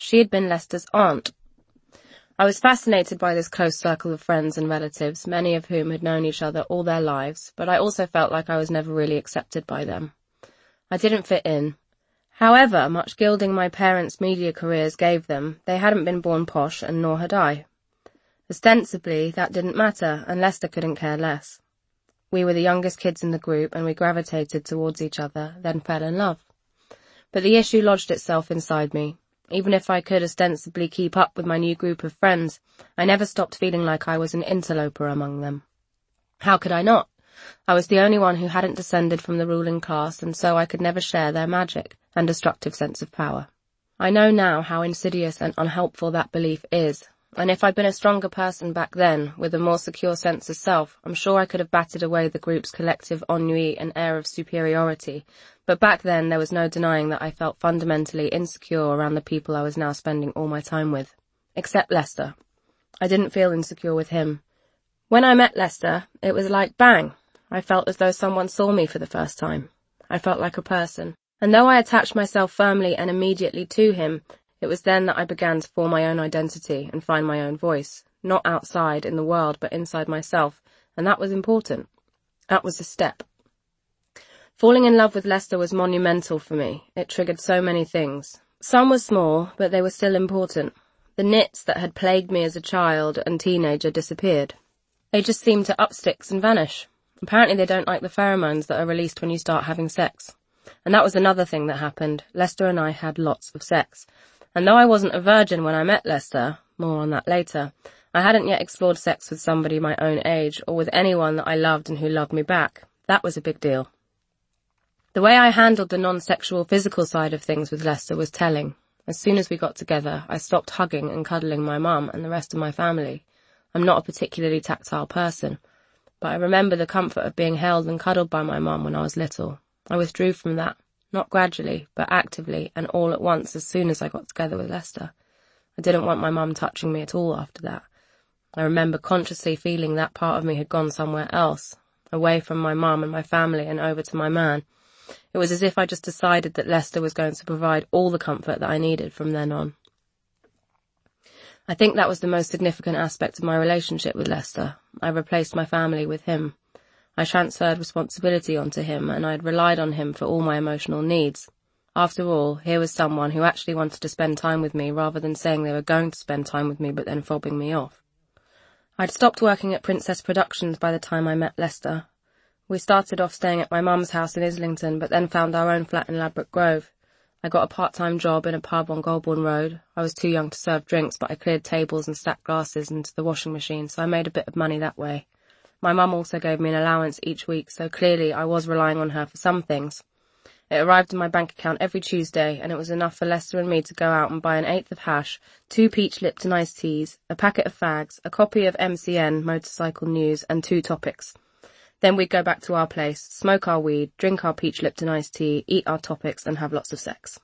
She had been Lester's aunt. I was fascinated by this close circle of friends and relatives, many of whom had known each other all their lives, but I also felt like I was never really accepted by them. I didn't fit in. However much gilding my parents' media careers gave them, they hadn't been born posh, and nor had I. Ostensibly, that didn't matter, and Lester couldn't care less. We were the youngest kids in the group, and we gravitated towards each other, then fell in love. But the issue lodged itself inside me. Even if I could ostensibly keep up with my new group of friends, I never stopped feeling like I was an interloper among them. How could I not? I was the only one who hadn't descended from the ruling class, and so I could never share their magic and destructive sense of power. I know now how insidious and unhelpful that belief is, and if I'd been a stronger person back then, with a more secure sense of self, I'm sure I could have batted away the group's collective ennui and air of superiority. But back then, there was no denying that I felt fundamentally insecure around the people I was now spending all my time with. Except Lester. I didn't feel insecure with him. When I met Lester, it was like bang. I felt as though someone saw me for the first time. I felt like a person. And though I attached myself firmly and immediately to him, it was then that I began to form my own identity and find my own voice. Not outside in the world, but inside myself. And that was important. That was a step. Falling in love with Lester was monumental for me. It triggered so many things. Some were small, but they were still important. The nits that had plagued me as a child and teenager disappeared. They just seemed to up sticks and vanish. Apparently they don't like the pheromones that are released when you start having sex. And that was another thing that happened. Lester and I had lots of sex. And though I wasn't a virgin when I met Lester, more on that later, I hadn't yet explored sex with somebody my own age or with anyone that I loved and who loved me back. That was a big deal. The way I handled the non-sexual physical side of things with Lester was telling. As soon as we got together, I stopped hugging and cuddling my mum and the rest of my family. I'm not a particularly tactile person, but I remember the comfort of being held and cuddled by my mum when I was little. I withdrew from that, not gradually, but actively and all at once as soon as I got together with Lester. I didn't want my mum touching me at all after that. I remember consciously feeling that part of me had gone somewhere else, away from my mum and my family and over to my man. It was as if I just decided that Lester was going to provide all the comfort that I needed from then on. I think that was the most significant aspect of my relationship with Lester. I replaced my family with him. I transferred responsibility onto him, and I had relied on him for all my emotional needs. After all, here was someone who actually wanted to spend time with me rather than saying they were going to spend time with me but then fobbing me off. I'd stopped working at Princess Productions by the time I met Lester. We started off staying at my mum's house in Islington, but then found our own flat in Ladbroke Grove. I got a part-time job in a pub on Golborne Road. I was too young to serve drinks, but I cleared tables and stacked glasses into the washing machine, so I made a bit of money that way. My mum also gave me an allowance each week, so clearly I was relying on her for some things. It arrived in my bank account every Tuesday, and it was enough for Lester and me to go out and buy an eighth of hash, 2 peach Lipton iced teas, a packet of fags, a copy of MCN, Motorcycle News, and 2 topics. Then we'd go back to our place, smoke our weed, drink our peach Lipton iced tea, eat our topics, and have lots of sex.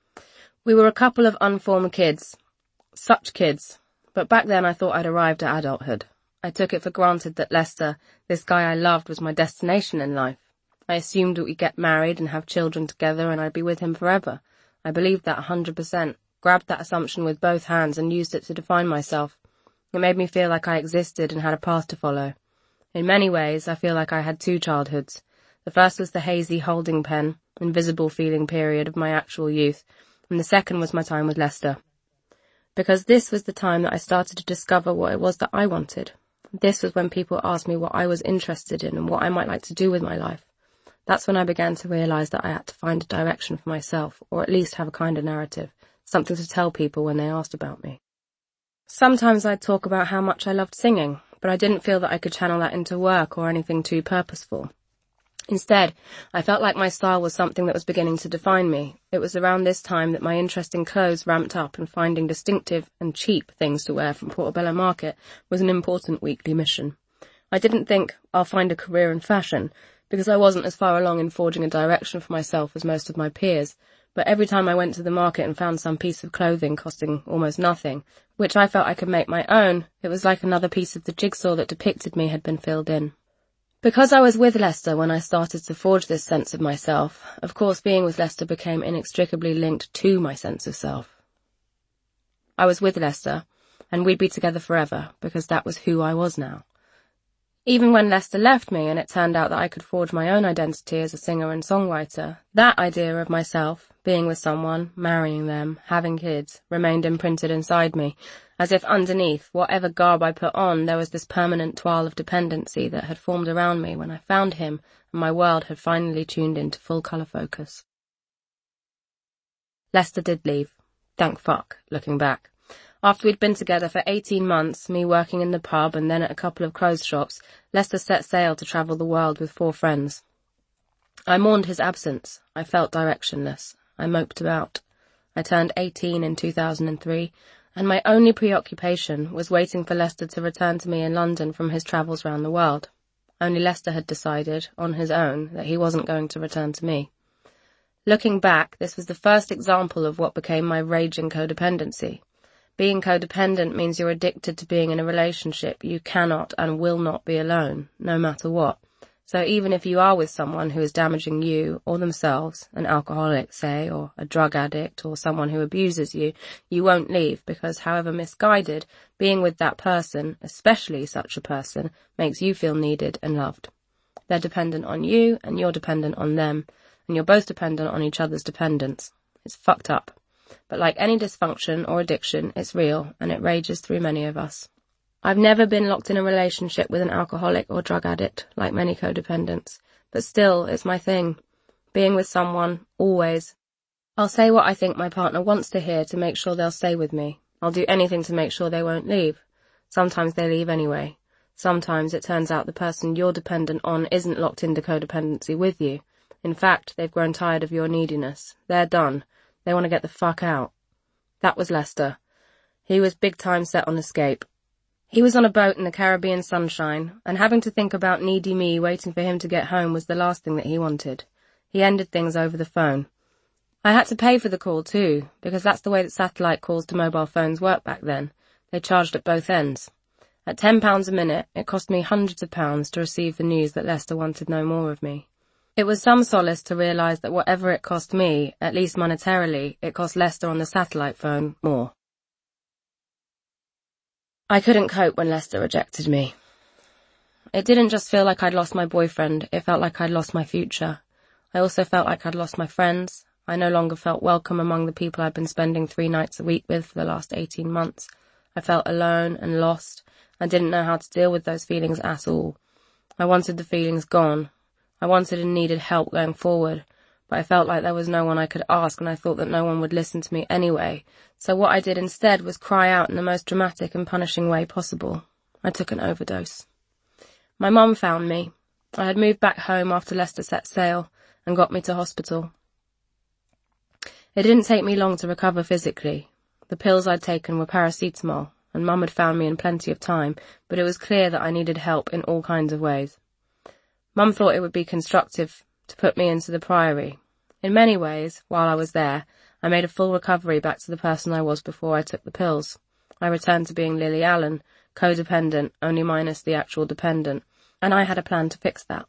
We were a couple of unformed kids. Such kids. But back then I thought I'd arrived at adulthood. I took it for granted that Lester, this guy I loved, was my destination in life. I assumed that we'd get married and have children together and I'd be with him forever. I believed that 100%, grabbed that assumption with both hands and used it to define myself. It made me feel like I existed and had a path to follow. In many ways, I feel like I had 2 childhoods. The first was the hazy holding pen, invisible feeling period of my actual youth, and the second was my time with Lester. Because this was the time that I started to discover what it was that I wanted. This was when people asked me what I was interested in and what I might like to do with my life. That's when I began to realise that I had to find a direction for myself, or at least have a kind of narrative, something to tell people when they asked about me. Sometimes I'd talk about how much I loved singing, but I didn't feel that I could channel that into work or anything too purposeful. Instead, I felt like my style was something that was beginning to define me. It was around this time that my interest in clothes ramped up, and finding distinctive and cheap things to wear from Portobello Market was an important weekly mission. I didn't think I'll find a career in fashion, because I wasn't as far along in forging a direction for myself as most of my peers, but every time I went to the market and found some piece of clothing costing almost nothing, which I felt I could make my own, it was like another piece of the jigsaw that depicted me had been filled in. Because I was with Lester when I started to forge this sense of myself, of course being with Lester became inextricably linked to my sense of self. I was with Lester, and we'd be together forever, because that was who I was now. Even when Lester left me and it turned out that I could forge my own identity as a singer and songwriter, that idea of myself, being with someone, marrying them, having kids, remained imprinted inside me, as if underneath whatever garb I put on there was this permanent toile of dependency that had formed around me when I found him and my world had finally tuned into full colour focus. Lester did leave. Thank fuck, looking back. After we'd been together for 18 months, me working in the pub and then at a couple of clothes shops, Lester set sail to travel the world with 4 friends. I mourned his absence. I felt directionless. I moped about. I turned 18 in 2003, and my only preoccupation was waiting for Lester to return to me in London from his travels round the world. Only Lester had decided, on his own, that he wasn't going to return to me. Looking back, this was the first example of what became my raging codependency. Being codependent means you're addicted to being in a relationship. You cannot and will not be alone, no matter what. So even if you are with someone who is damaging you or themselves, an alcoholic, say, or a drug addict, or someone who abuses you, you won't leave because, however misguided, being with that person, especially such a person, makes you feel needed and loved. They're dependent on you, and you're dependent on them, and you're both dependent on each other's dependence. It's fucked up. But like any dysfunction or addiction, it's real, and it rages through many of us. I've never been locked in a relationship with an alcoholic or drug addict, like many codependents, but still, it's my thing. Being with someone, always. I'll say what I think my partner wants to hear to make sure they'll stay with me. I'll do anything to make sure they won't leave. Sometimes they leave anyway. Sometimes it turns out the person you're dependent on isn't locked into codependency with you. In fact, they've grown tired of your neediness. They're done. They want to get the fuck out. That was Lester. He was big time set on escape. He was on a boat in the Caribbean sunshine, and having to think about needy me waiting for him to get home was the last thing that he wanted. He ended things over the phone. I had to pay for the call too, because that's the way that satellite calls to mobile phones worked back then. They charged at both ends. At £10 a minute, it cost me hundreds of pounds to receive the news that Lester wanted no more of me. It was some solace to realise that whatever it cost me, at least monetarily, it cost Lester on the satellite phone more. I couldn't cope when Lester rejected me. It didn't just feel like I'd lost my boyfriend, it felt like I'd lost my future. I also felt like I'd lost my friends. I no longer felt welcome among the people I'd been spending 3 nights a week with for the last 18 months. I felt alone and lost. I didn't know how to deal with those feelings at all. I wanted the feelings gone. I wanted and needed help going forward, but I felt like there was no one I could ask, and I thought that no one would listen to me anyway. So what I did instead was cry out in the most dramatic and punishing way possible. I took an overdose. My mum found me. I had moved back home after Lester set sail and got me to hospital. It didn't take me long to recover physically. The pills I'd taken were paracetamol, and Mum had found me in plenty of time, but it was clear that I needed help in all kinds of ways. Mum thought it would be constructive to put me into the Priory. In many ways, while I was there, I made a full recovery back to the person I was before I took the pills. I returned to being Lily Allen, codependent, only minus the actual dependent, and I had a plan to fix that.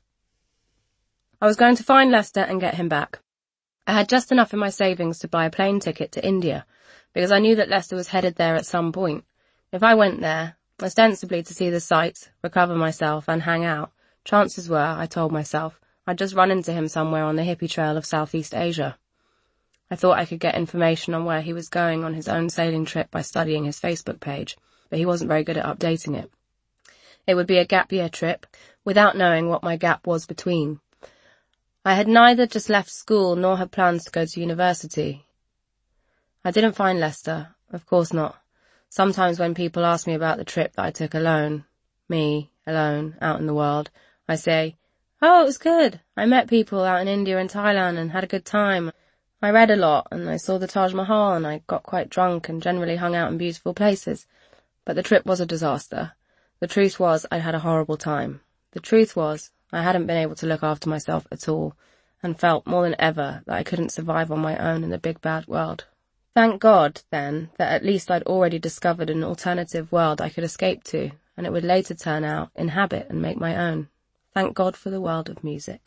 I was going to find Lester and get him back. I had just enough in my savings to buy a plane ticket to India, because I knew that Lester was headed there at some point. If I went there, ostensibly to see the sights, recover myself, and hang out, chances were, I told myself, I'd just run into him somewhere on the hippie trail of Southeast Asia. I thought I could get information on where he was going on his own sailing trip by studying his Facebook page, but he wasn't very good at updating it. It would be a gap year trip, without knowing what my gap was between. I had neither just left school nor had plans to go to university. I didn't find Lester, of course not. Sometimes when people ask me about the trip that I took alone, me, alone, out in the world, I say, "Oh, it was good. I met people out in India and Thailand and had a good time. I read a lot and I saw the Taj Mahal and I got quite drunk and generally hung out in beautiful places. But the trip was a disaster. The truth was I'd had a horrible time. The truth was I hadn't been able to look after myself at all and felt more than ever that I couldn't survive on my own in the big bad world. Thank God, then, that at least I'd already discovered an alternative world I could escape to, and it would later turn out, inhabit and make my own. Thank God for the world of music."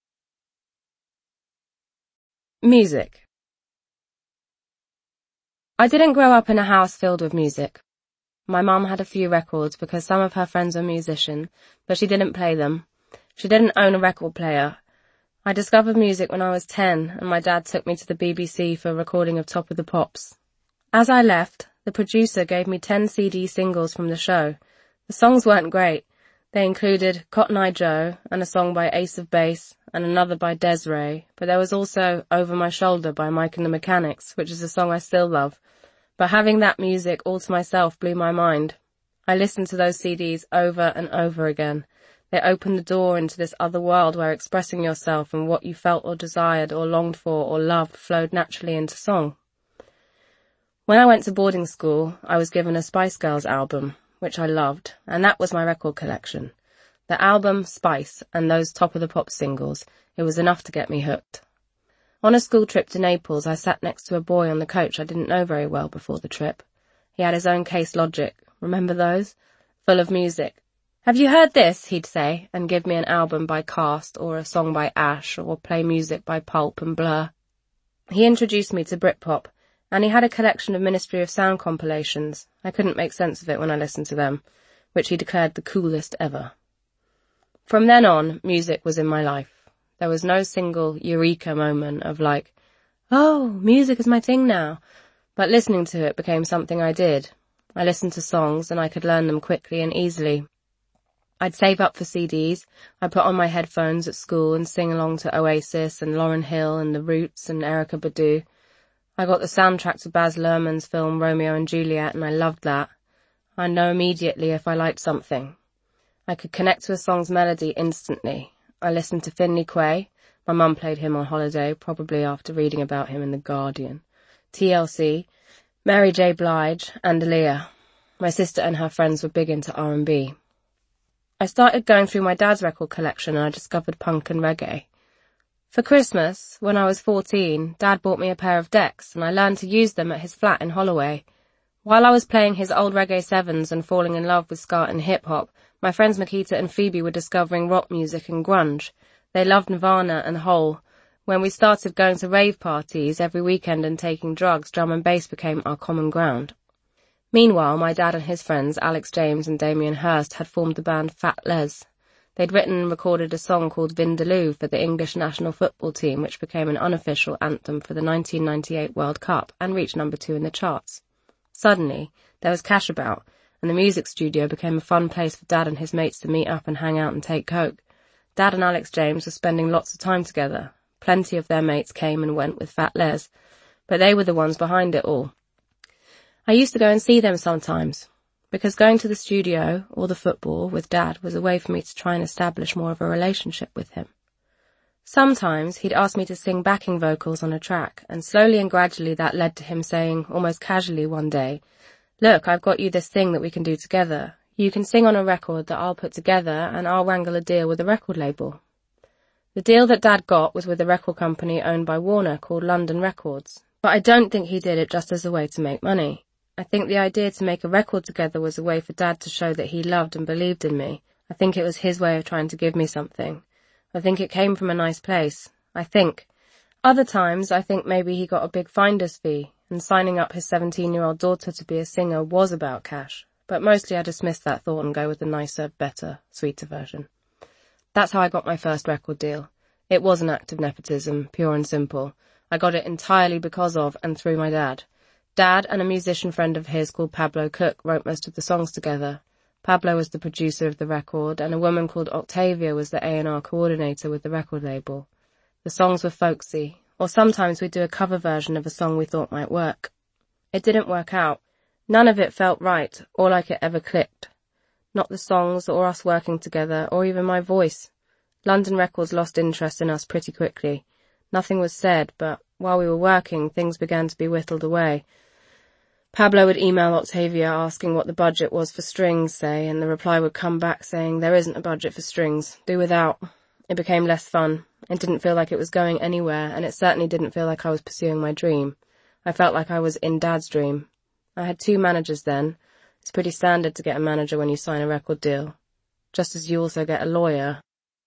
Music. I didn't grow up in a house filled with music. My mum had a few records because some of her friends were musicians, but she didn't play them. She didn't own a record player. I discovered music when I was 10, and my dad took me to the BBC for a recording of Top of the Pops. As I left, the producer gave me 10 CD singles from the show. The songs weren't great. They included Cotton Eye Joe and a song by Ace of Base and another by Des'ree, but there was also Over My Shoulder by Mike and the Mechanics, which is a song I still love. But having that music all to myself blew my mind. I listened to those CDs over and over again. They opened the door into this other world where expressing yourself and what you felt or desired or longed for or loved flowed naturally into song. When I went to boarding school, I was given a Spice Girls album, which I loved, and that was my record collection. The album, Spice, and those Top of the Pop singles, it was enough to get me hooked. On a school trip to Naples, I sat next to a boy on the coach I didn't know very well before the trip. He had his own Case Logic, remember those? Full of music. Have you heard this, he'd say, and give me an album by Cast, or a song by Ash, or play music by Pulp and Blur. He introduced me to Britpop, and he had a collection of Ministry of Sound compilations. I couldn't make sense of it when I listened to them, which he declared the coolest ever. From then on, music was in my life. There was no single eureka moment of like, oh, music is my thing now. But listening to it became something I did. I listened to songs and I could learn them quickly and easily. I'd save up for CDs. I'd put on my headphones at school and sing along to Oasis and Lauryn Hill and The Roots and Erykah Badu. I got the soundtrack to Baz Luhrmann's film Romeo and Juliet, and I loved that. I'd know immediately if I liked something. I could connect to a song's melody instantly. I listened to Finley Quaye. My mum played him on holiday, probably after reading about him in The Guardian. TLC, Mary J. Blige, and Aaliyah. My sister and her friends were big into R&B. I started going through my dad's record collection and I discovered punk and reggae. For Christmas, when I was 14, Dad bought me a pair of decks and I learned to use them at his flat in Holloway. While I was playing his old reggae sevens and falling in love with ska and hip-hop, my friends Makita and Phoebe were discovering rock music and grunge. They loved Nirvana and Hole. When we started going to rave parties every weekend and taking drugs, drum and bass became our common ground. Meanwhile, my dad and his friends, Alex James and Damien Hirst, had formed the band Fat Les. They'd written and recorded a song called Vindaloo for the English national football team, which became an unofficial anthem for the 1998 World Cup and reached number 2 in the charts. Suddenly, there was cash about, and the music studio became a fun place for Dad and his mates to meet up and hang out and take coke. Dad and Alex James were spending lots of time together. Plenty of their mates came and went with Fat Les, but they were the ones behind it all. I used to go and see them sometimes, because going to the studio or the football with Dad was a way for me to try and establish more of a relationship with him. Sometimes he'd ask me to sing backing vocals on a track, and slowly and gradually that led to him saying, almost casually one day, "Look, I've got you this thing that we can do together. You can sing on a record that I'll put together and I'll wrangle a deal with a record label." The deal that Dad got was with a record company owned by Warner called London Records. But I don't think he did it just as a way to make money. I think the idea to make a record together was a way for Dad to show that he loved and believed in me. I think it was his way of trying to give me something. I think it came from a nice place. Other times, I think maybe he got a big finder's fee, and signing up his 17-year-old daughter to be a singer was about cash. But mostly I dismiss that thought and go with the nicer, better, sweeter version. That's how I got my first record deal. It was an act of nepotism, pure and simple. I got it entirely because of and through my dad. Dad and a musician friend of his called Pablo Cook wrote most of the songs together. Pablo was the producer of the record, and a woman called Octavia was the A&R coordinator with the record label. The songs were folksy, or sometimes we'd do a cover version of a song we thought might work. It didn't work out. None of it felt right, or like it ever clicked. Not the songs, or us working together, or even my voice. London Records lost interest in us pretty quickly. Nothing was said, but while we were working, things began to be whittled away. Pablo would email Octavia asking what the budget was for strings, say, and the reply would come back saying, "There isn't a budget for strings. Do without." It became less fun. It didn't feel like it was going anywhere, and it certainly didn't feel like I was pursuing my dream. I felt like I was in Dad's dream. I had 2 managers then. It's pretty standard to get a manager when you sign a record deal, just as you also get a lawyer.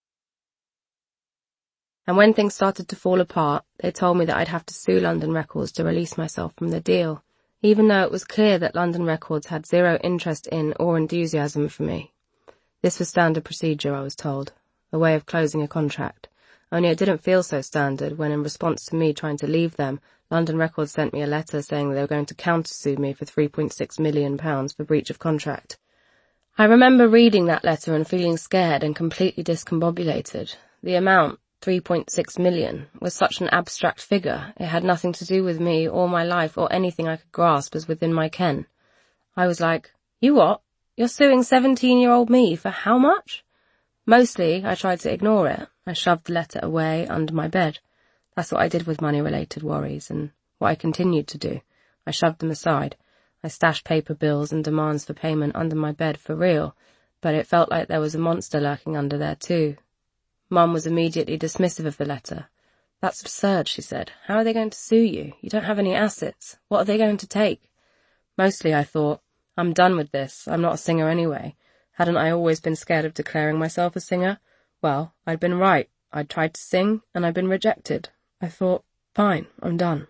And when things started to fall apart, they told me that I'd have to sue London Records to release myself from the deal. even though it was clear that London Records had zero interest in or enthusiasm for me. This was standard procedure, I was told, a way of closing a contract. Only it didn't feel so standard when, in response to me trying to leave them, London Records sent me a letter saying they were going to countersue me for £3.6 million for breach of contract. I remember reading that letter and feeling scared and completely discombobulated. The amount, 3.6 million, was such an abstract figure. It had nothing to do with me or my life or anything I could grasp as within my ken. I was like, you what? You're suing 17-year-old me for how much? Mostly, I tried to ignore it. I shoved the letter away under my bed. That's what I did with money-related worries, and what I continued to do. I shoved them aside. I stashed paper bills and demands for payment under my bed for real, but it felt like there was a monster lurking under there too. Mum was immediately dismissive of the letter. That's absurd, she said. How are they going to sue you? You don't have any assets. What are they going to take? Mostly I thought, I'm done with this. I'm not a singer anyway. Hadn't I always been scared of declaring myself a singer? Well, I'd been right. I'd tried to sing, and I'd been rejected. I thought, fine, I'm done.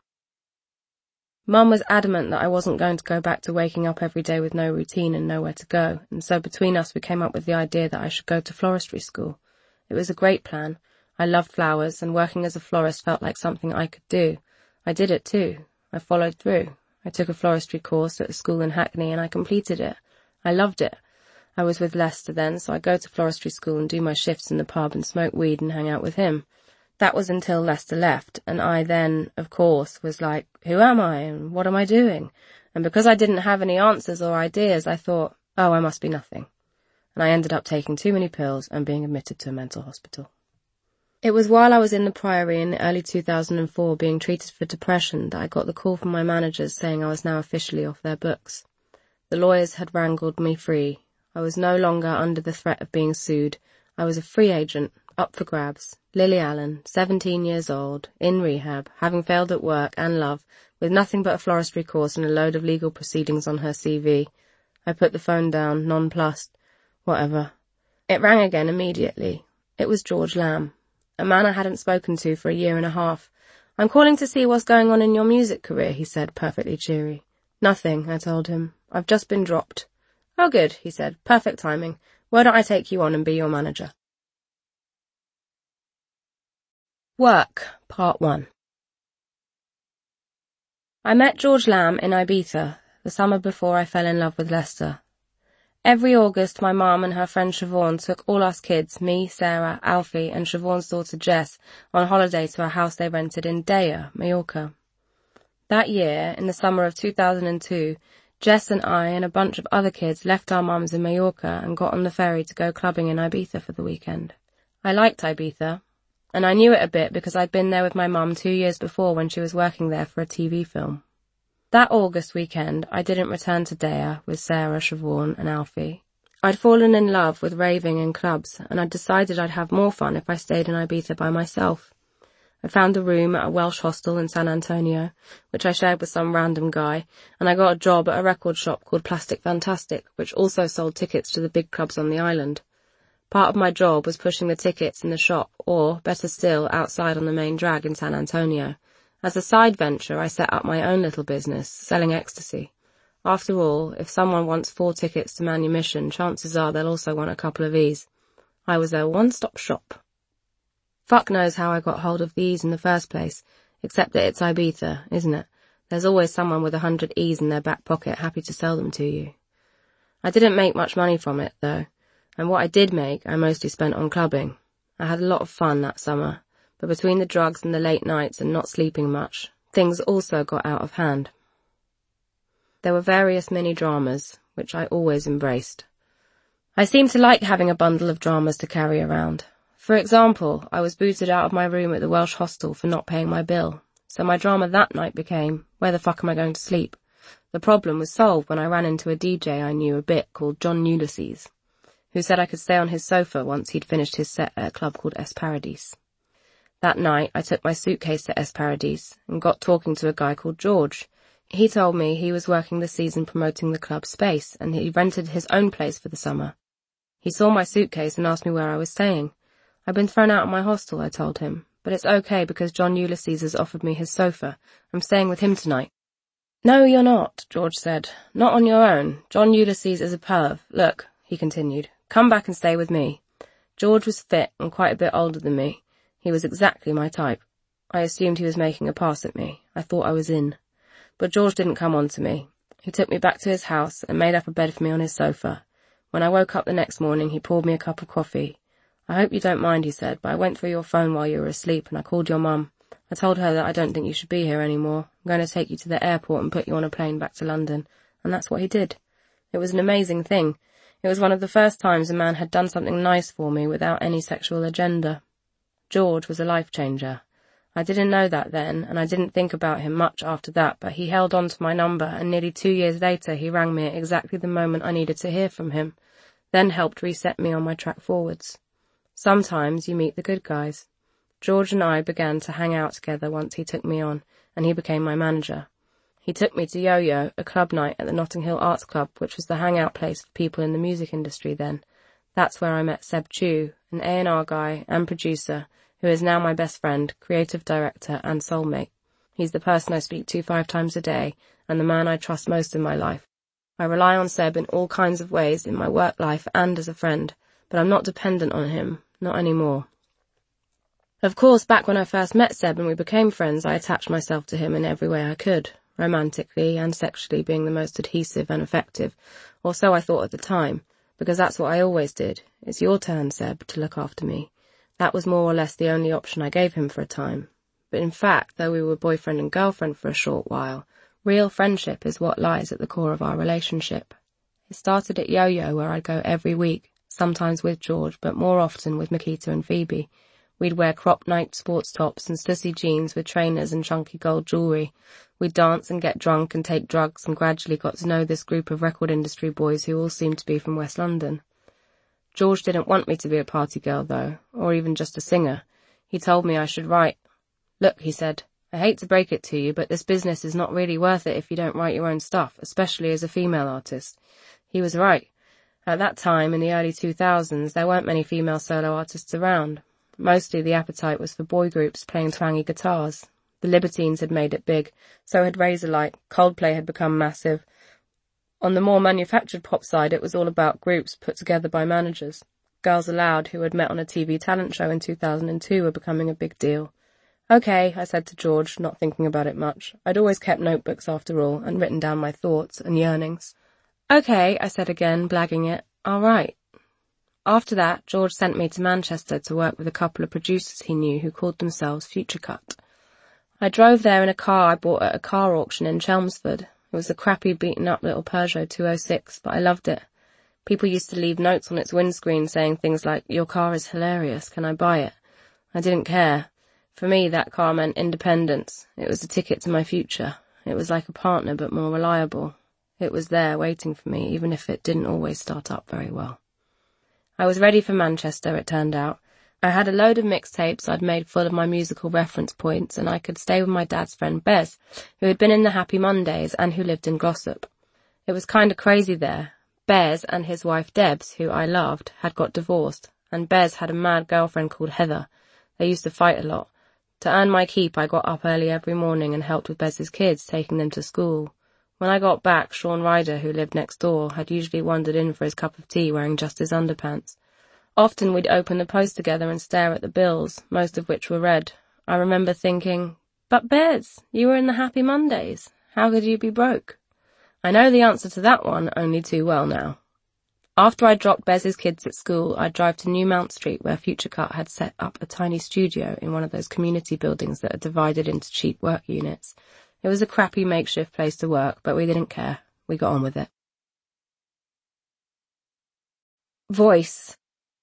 Mum was adamant that I wasn't going to go back to waking up every day with no routine and nowhere to go, and so between us we came up with the idea that I should go to floristry school. It was a great plan. I loved flowers, and working as a florist felt like something I could do. I did it too. I followed through. I took a floristry course at a school in Hackney and I completed it. I loved it. I was with Lester then, so I'd go to floristry school and do my shifts in the pub and smoke weed and hang out with him. That was until Lester left, and I then, of course, was like, who am I and what am I doing? And because I didn't have any answers or ideas, I thought, oh, I must be nothing. And I ended up taking too many pills and being admitted to a mental hospital. It was while I was in the Priory in early 2004 being treated for depression that I got the call from my managers saying I was now officially off their books. The lawyers had wrangled me free. I was no longer under the threat of being sued. I was a free agent, up for grabs. Lily Allen, 17 years old, in rehab, having failed at work and love, with nothing but a floristry course and a load of legal proceedings on her CV. I put the phone down, nonplussed. Whatever. It rang again immediately. It was George Lamb, a man I hadn't spoken to for a year and a half. I'm calling to see what's going on in your music career, he said, perfectly cheery. Nothing, I told him. I've just been dropped. Oh good, he said. Perfect timing. Why don't I take you on and be your manager? Work, Part 1. I met George Lamb in Ibiza, the summer before I fell in love with Lester. Every August, my mum and her friend Siobhan took all us kids, me, Sarah, Alfie, and Siobhan's daughter Jess, on holiday to a house they rented in Daya, Mallorca. That year, in the summer of 2002, Jess and I and a bunch of other kids left our mums in Mallorca and got on the ferry to go clubbing in Ibiza for the weekend. I liked Ibiza, and I knew it a bit because I'd been there with my mum 2 years before when she was working there for a TV film. That August weekend, I didn't return to Daya with Sarah, Siobhan and Alfie. I'd fallen in love with raving and clubs, and I'd decided I'd have more fun if I stayed in Ibiza by myself. I found a room at a Welsh hostel in San Antonio, which I shared with some random guy, and I got a job at a record shop called Plastic Fantastic, which also sold tickets to the big clubs on the island. Part of my job was pushing the tickets in the shop, or, better still, outside on the main drag in San Antonio. As a side venture, I set up my own little business, selling ecstasy. After all, if someone wants 4 tickets to Manumission, chances are they'll also want a couple of E's. I was their one-stop shop. Fuck knows how I got hold of the E's in the first place, except that it's Ibiza, isn't it? There's always someone with 100 E's in their back pocket happy to sell them to you. I didn't make much money from it, though, and what I did make I mostly spent on clubbing. I had a lot of fun that summer, but between the drugs and the late nights and not sleeping much, things also got out of hand. There were various mini-dramas, which I always embraced. I seemed to like having a bundle of dramas to carry around. For example, I was booted out of my room at the Welsh hostel for not paying my bill, so my drama that night became, where the fuck am I going to sleep? The problem was solved when I ran into a DJ I knew a bit called John Ulysses, who said I could stay on his sofa once he'd finished his set at a club called Es Paradis. That night, I took my suitcase to Es Paradis and got talking to a guy called George. He told me he was working the season promoting the club's space and he rented his own place for the summer. He saw my suitcase and asked me where I was staying. I've been thrown out of my hostel, I told him, but it's okay because John Ulysses has offered me his sofa. I'm staying with him tonight. No, you're not, George said. Not on your own. John Ulysses is a perv. Look, he continued, come back and stay with me. George was fit and quite a bit older than me. He was exactly my type. I assumed he was making a pass at me. I thought I was in. But George didn't come on to me. He took me back to his house and made up a bed for me on his sofa. When I woke up the next morning, he poured me a cup of coffee. I hope you don't mind, he said, but I went through your phone while you were asleep and I called your mum. I told her that I don't think you should be here anymore. I'm going to take you to the airport and put you on a plane back to London. And that's what he did. It was an amazing thing. It was one of the first times a man had done something nice for me without any sexual agenda. George was a life changer. I didn't know that then, and I didn't think about him much after that, but he held on to my number, and nearly 2 years later he rang me at exactly the moment I needed to hear from him, then helped reset me on my track forwards. Sometimes you meet the good guys. George and I began to hang out together once he took me on, and he became my manager. He took me to Yo-Yo, a club night at the Notting Hill Arts Club, which was the hangout place for people in the music industry then. That's where I met Seb Chu, an A&R guy and producer, who is now my best friend, creative director and soulmate. He's the person I speak to 5 times a day, and the man I trust most in my life. I rely on Seb in all kinds of ways in my work life and as a friend, but I'm not dependent on him, not anymore. Of course, back when I first met Seb and we became friends, I attached myself to him in every way I could, romantically and sexually being the most adhesive and effective, or so I thought at the time, because that's what I always did. It's your turn, Seb, to look after me. That was more or less the only option I gave him for a time. But in fact, though we were boyfriend and girlfriend for a short while, real friendship is what lies at the core of our relationship. It started at Yo-Yo, where I'd go every week, sometimes with George, but more often with Makita and Phoebe. We'd wear crop night sports tops and stussy jeans with trainers and chunky gold jewellery. We'd dance and get drunk and take drugs and gradually got to know this group of record industry boys who all seemed to be from West London. George didn't want me to be a party girl, though, or even just a singer. He told me I should write. Look, he said, I hate to break it to you, but this business is not really worth it if you don't write your own stuff, especially as a female artist. He was right. At that time, in the early 2000s, there weren't many female solo artists around. Mostly the appetite was for boy groups playing twangy guitars. The Libertines had made it big, so had Razorlight, Coldplay had become massive. On the more manufactured pop side, it was all about groups put together by managers. Girls Aloud, who had met on a TV talent show in 2002, were becoming a big deal. Okay, I said to George, not thinking about it much. I'd always kept notebooks after all, and written down my thoughts and yearnings. Okay, I said again, blagging it. All right. After that, George sent me to Manchester to work with a couple of producers he knew who called themselves Future Cut. I drove there in a car I bought at a car auction in Chelmsford. It was a crappy, beaten-up little Peugeot 206, but I loved it. People used to leave notes on its windscreen saying things like, your car is hilarious, can I buy it? I didn't care. For me, that car meant independence. It was a ticket to my future. It was like a partner, but more reliable. It was there, waiting for me, even if it didn't always start up very well. I was ready for Manchester, it turned out. I had a load of mixtapes I'd made full of my musical reference points, and I could stay with my dad's friend Bez, who had been in the Happy Mondays and who lived in Glossop. It was kind of crazy there. Bez and his wife Debs, who I loved, had got divorced, and Bez had a mad girlfriend called Heather. They used to fight a lot. To earn my keep, I got up early every morning and helped with Bez's kids, taking them to school. When I got back, Sean Ryder, who lived next door, had usually wandered in for his cup of tea wearing just his underpants. Often we'd open the post together and stare at the bills, most of which were red. I remember thinking, but Bez, you were in the Happy Mondays. How could you be broke? I know the answer to that one only too well now. After I dropped Bez's kids at school, I'd drive to New Mount Street where Future Cut had set up a tiny studio in one of those community buildings that are divided into cheap work units. It was a crappy makeshift place to work, but we didn't care. We got on with it. Voice.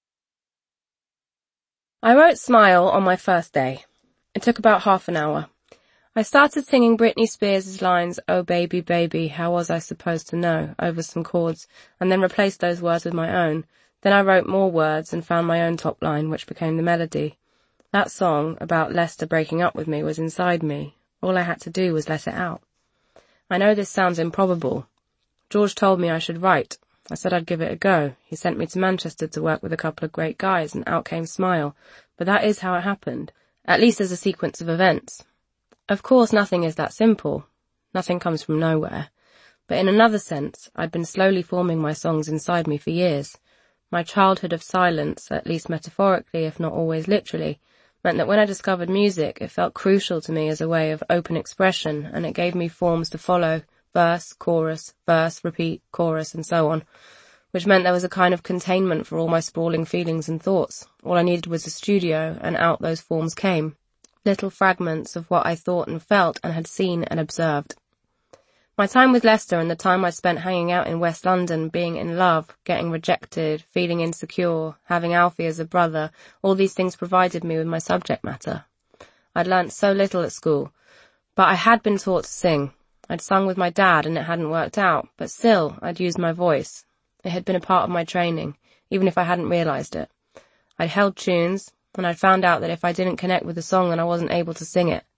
I wrote Smile on my first day. It took about half an hour. I started singing Britney Spears' lines, oh baby, baby, how was I supposed to know, over some chords, and then replaced those words with my own. Then I wrote more words and found my own top line, which became the melody. That song, about Lester breaking up with me, was inside me. All I had to do was let it out. I know this sounds improbable. George told me I should write. I said I'd give it a go. He sent me to Manchester to work with a couple of great guys, and out came Smile. But that is how it happened, at least as a sequence of events. Of course, nothing is that simple. Nothing comes from nowhere. But in another sense, I'd been slowly forming my songs inside me for years. My childhood of silence, at least metaphorically, if not always literally, meant that when I discovered music, it felt crucial to me as a way of open expression, and it gave me forms to follow: verse, repeat, chorus, and so on, which meant there was a kind of containment for all my sprawling feelings and thoughts. All I needed was a studio, and out those forms came. Little fragments of what I thought and felt and had seen and observed. My time with Lester and the time I spent hanging out in West London, being in love, getting rejected, feeling insecure, having Alfie as a brother, all these things provided me with my subject matter. I'd learnt so little at school, but I had been taught to sing. I'd sung with my dad and it hadn't worked out, but still, I'd used my voice. It had been a part of my training, even if I hadn't realised it. I'd held tunes, and I'd found out that if I didn't connect with the song, then I wasn't able to sing it.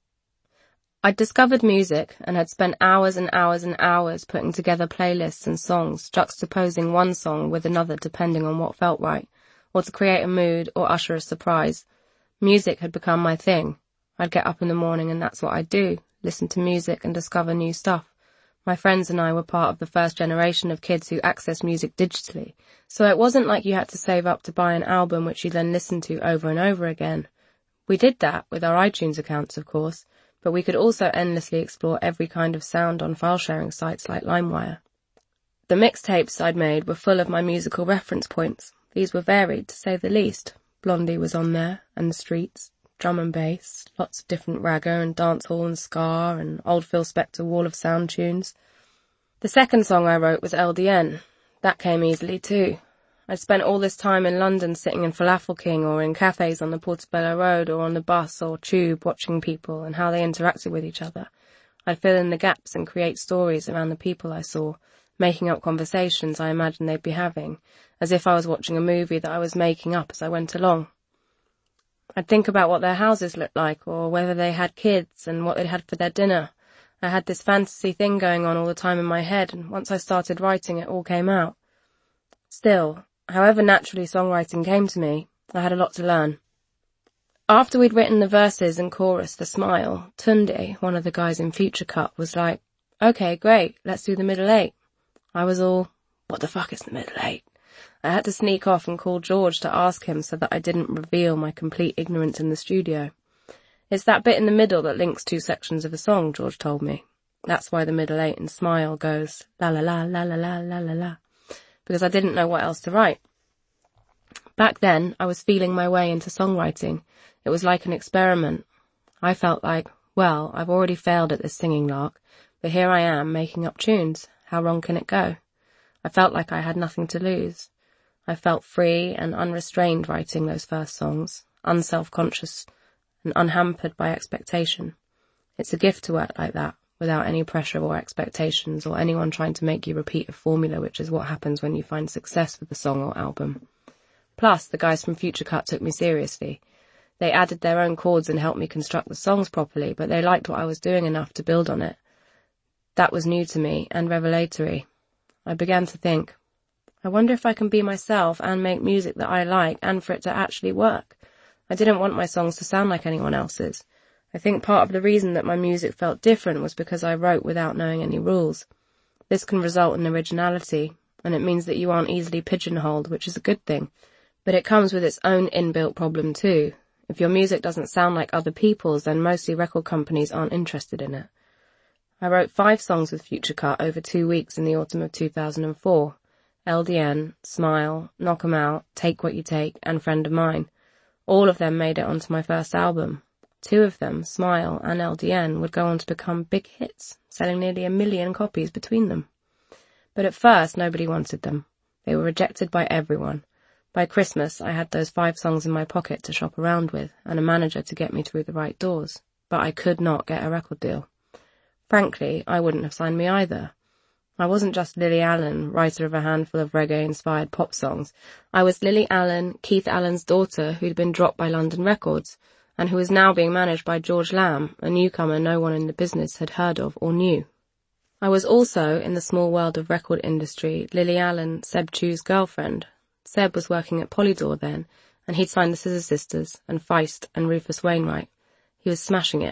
I'd discovered music and had spent hours and hours and hours putting together playlists and songs, juxtaposing one song with another depending on what felt right, or to create a mood or usher a surprise. Music had become my thing. I'd get up in the morning and that's what I'd do, listen to music and discover new stuff. My friends and I were part of the first generation of kids who accessed music digitally, so it wasn't like you had to save up to buy an album which you then listened to over and over again. We did that with our iTunes accounts, of course, but we could also endlessly explore every kind of sound on file-sharing sites like LimeWire. The mixtapes I'd made were full of my musical reference points. These were varied, to say the least. Blondie was on there, and The Streets, drum and bass, lots of different ragga and dancehall and ska and old Phil Spector Wall of Sound tunes. The second song I wrote was LDN. That came easily too. I'd spent all this time in London sitting in Falafel King or in cafes on the Portobello Road or on the bus or tube watching people and how they interacted with each other. I'd fill in the gaps and create stories around the people I saw, making up conversations I imagined they'd be having, as if I was watching a movie that I was making up as I went along. I'd think about what their houses looked like or whether they had kids and what they'd had for their dinner. I had this fantasy thing going on all the time in my head, and once I started writing it all came out. Still, however naturally songwriting came to me, I had a lot to learn. After we'd written the verses and chorus for Smile, Tunde, one of the guys in Future Cut, was like, "Okay, great, let's do the middle eight." I was all, what the fuck is the middle eight? I had to sneak off and call George to ask him so that I didn't reveal my complete ignorance in the studio. "It's that bit in the middle that links two sections of a song," George told me. That's why the middle eight in Smile goes la la la la la la la la la, because I didn't know what else to write. Back then, I was feeling my way into songwriting. It was like an experiment. I felt like, well, I've already failed at this singing lark, but here I am making up tunes. How wrong can it go? I felt like I had nothing to lose. I felt free and unrestrained writing those first songs, unself-conscious and unhampered by expectation. It's a gift to work like that, without any pressure or expectations or anyone trying to make you repeat a formula, which is what happens when you find success with a song or album. Plus, the guys from Future Cut took me seriously. They added their own chords and helped me construct the songs properly, but they liked what I was doing enough to build on it. That was new to me and revelatory. I began to think, I wonder if I can be myself and make music that I like and for it to actually work. I didn't want my songs to sound like anyone else's. I think part of the reason that my music felt different was because I wrote without knowing any rules. This can result in originality, and it means that you aren't easily pigeonholed, which is a good thing. But it comes with its own inbuilt problem too. If your music doesn't sound like other people's, then mostly record companies aren't interested in it. I wrote 5 songs with Future Cut over 2 weeks in the autumn of 2004. LDN, Smile, Knock 'Em Out, Take What You Take, and Friend of Mine. All of them made it onto my first album. 2 of them, Smile and LDN, would go on to become big hits, selling nearly 1 million copies between them. But at first, nobody wanted them. They were rejected by everyone. By Christmas, I had those 5 songs in my pocket to shop around with, and a manager to get me through the right doors. But I could not get a record deal. Frankly, I wouldn't have signed me either. I wasn't just Lily Allen, writer of a handful of reggae-inspired pop songs. I was Lily Allen, Keith Allen's daughter, who'd been dropped by London Records, and who was now being managed by George Lamb, a newcomer no one in the business had heard of or knew. I was also, in the small world of record industry, Lily Allen, Seb Chu's girlfriend. Seb was working at Polydor then, and he'd signed the Scissor Sisters, and Feist, and Rufus Wainwright. He was smashing it.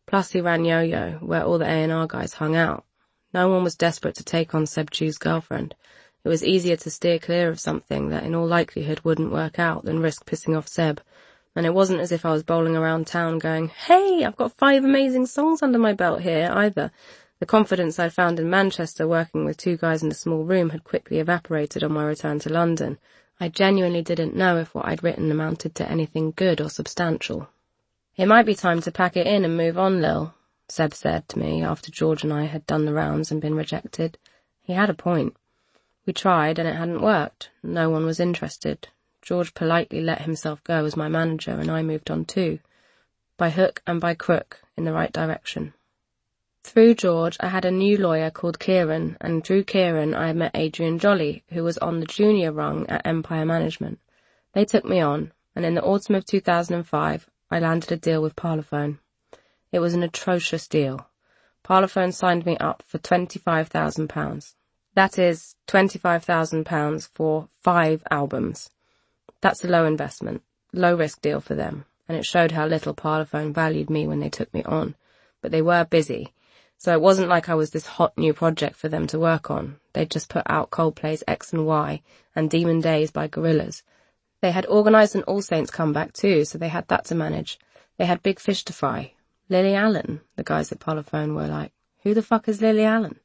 Plus he ran Yo-Yo, where all the A&R guys hung out. No one was desperate to take on Seb Chu's girlfriend. It was easier to steer clear of something that in all likelihood wouldn't work out than risk pissing off Seb. And it wasn't as if I was bowling around town going, "Hey, I've got 5 amazing songs under my belt here," either. The confidence I'd found in Manchester working with 2 guys in a small room had quickly evaporated on my return to London. I genuinely didn't know if what I'd written amounted to anything good or substantial. "It might be time to pack it in and move on, Lil," Seb said to me after George and I had done the rounds and been rejected. He had a point. We tried and it hadn't worked. No one was interested. George politely let himself go as my manager and I moved on too. By hook and by crook, in the right direction. Through George, I had a new lawyer called Kieran, and through Kieran I met Adrian Jolly, who was on the junior rung at Empire Management. They took me on, and in the autumn of 2005, I landed a deal with Parlophone. It was an atrocious deal. Parlophone signed me up for £25,000. That is £25,000 for 5 albums. That's a low investment, low risk deal for them, and it showed how little Parlophone valued me when they took me on. But they were busy. So it wasn't like I was this hot new project for them to work on. They'd just put out Coldplay's X and Y and Demon Days by Gorillaz. They had organised an All Saints comeback too, so they had that to manage. They had big fish to fry. Lily Allen, the guys at Parlophone were like, "Who the fuck is Lily Allen?"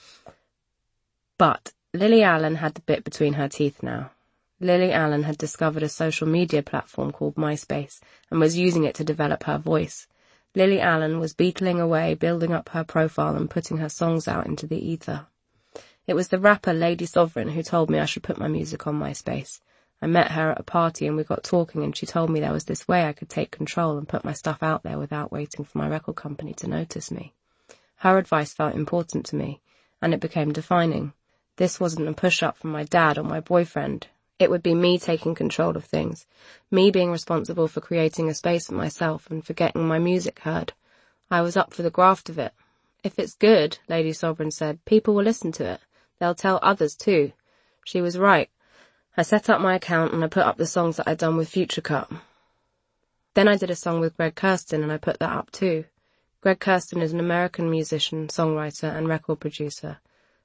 But Lily Allen had the bit between her teeth now. Lily Allen had discovered a social media platform called MySpace and was using it to develop her voice. Lily Allen was beetling away, building up her profile and putting her songs out into the ether. It was the rapper Lady Sovereign who told me I should put my music on MySpace. I met her at a party and we got talking and she told me there was this way I could take control and put my stuff out there without waiting for my record company to notice me. Her advice felt important to me, and it became defining. This wasn't a push-up from my dad or my boyfriend. It would be me taking control of things, me being responsible for creating a space for myself and for getting my music heard. I was up for the graft of it. "If it's good," Lady Sovereign said, "people will listen to it. They'll tell others too." She was right. I set up my account and I put up the songs that I'd done with Future Cut. Then I did a song with Greg Kurstin and I put that up too. Greg Kurstin is an American musician, songwriter and record producer.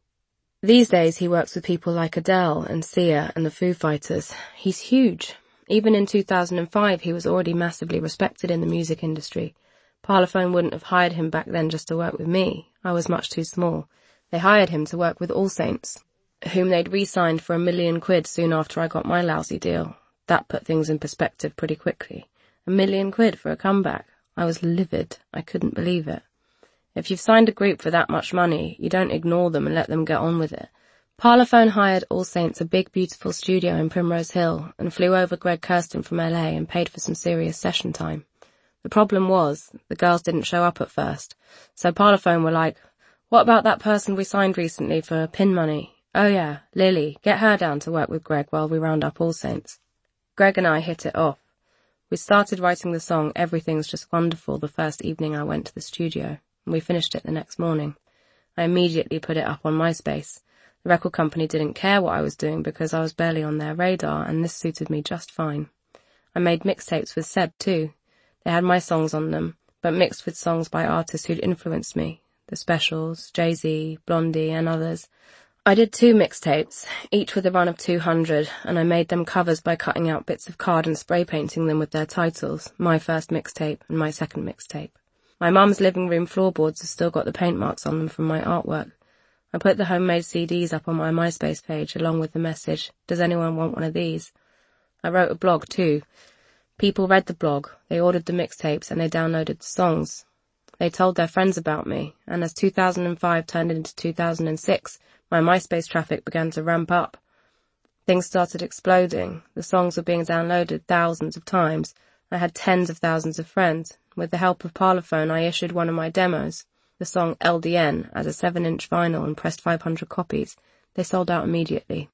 These days he works with people like Adele and Sia and the Foo Fighters. He's huge. Even in 2005 he was already massively respected in the music industry. Parlophone wouldn't have hired him back then just to work with me. I was much too small. They hired him to work with All Saints, whom they'd re-signed for £1 million soon after I got my lousy deal. That put things in perspective pretty quickly. £1 million for a comeback. I was livid. I couldn't believe it. If you've signed a group for that much money, you don't ignore them and let them get on with it. Parlophone hired All Saints a big, beautiful studio in Primrose Hill and flew over Greg Kurstin from LA and paid for some serious session time. The problem was, the girls didn't show up at first. So Parlophone were like, "What about that person we signed recently for pin money? Oh yeah, Lily, get her down to work with Greg while we round up All Saints." Greg and I hit it off. We started writing the song Everything's Just Wonderful the first evening I went to the studio. We finished it the next morning. I immediately put it up on MySpace. The record company didn't care what I was doing because I was barely on their radar, and this suited me just fine. I made mixtapes with Seb too. They had my songs on them, but mixed with songs by artists who'd influenced me. The Specials, Jay-Z, Blondie, and others. I did 2 mixtapes, each with a run of 200, and I made them covers by cutting out bits of card and spray painting them with their titles, my first mixtape and my second mixtape. My mum's living room floorboards have still got the paint marks on them from my artwork. I put the homemade CDs up on my MySpace page along with the message, "Does anyone want one of these?" I wrote a blog too. People read the blog, they ordered the mixtapes and they downloaded the songs. They told their friends about me, and as 2005 turned into 2006, my MySpace traffic began to ramp up. Things started exploding. The songs were being downloaded thousands of times. I had tens of thousands of friends. With the help of Parlophone, I issued one of my demos, the song LDN, as a 7-inch vinyl and pressed 500 copies. They sold out immediately.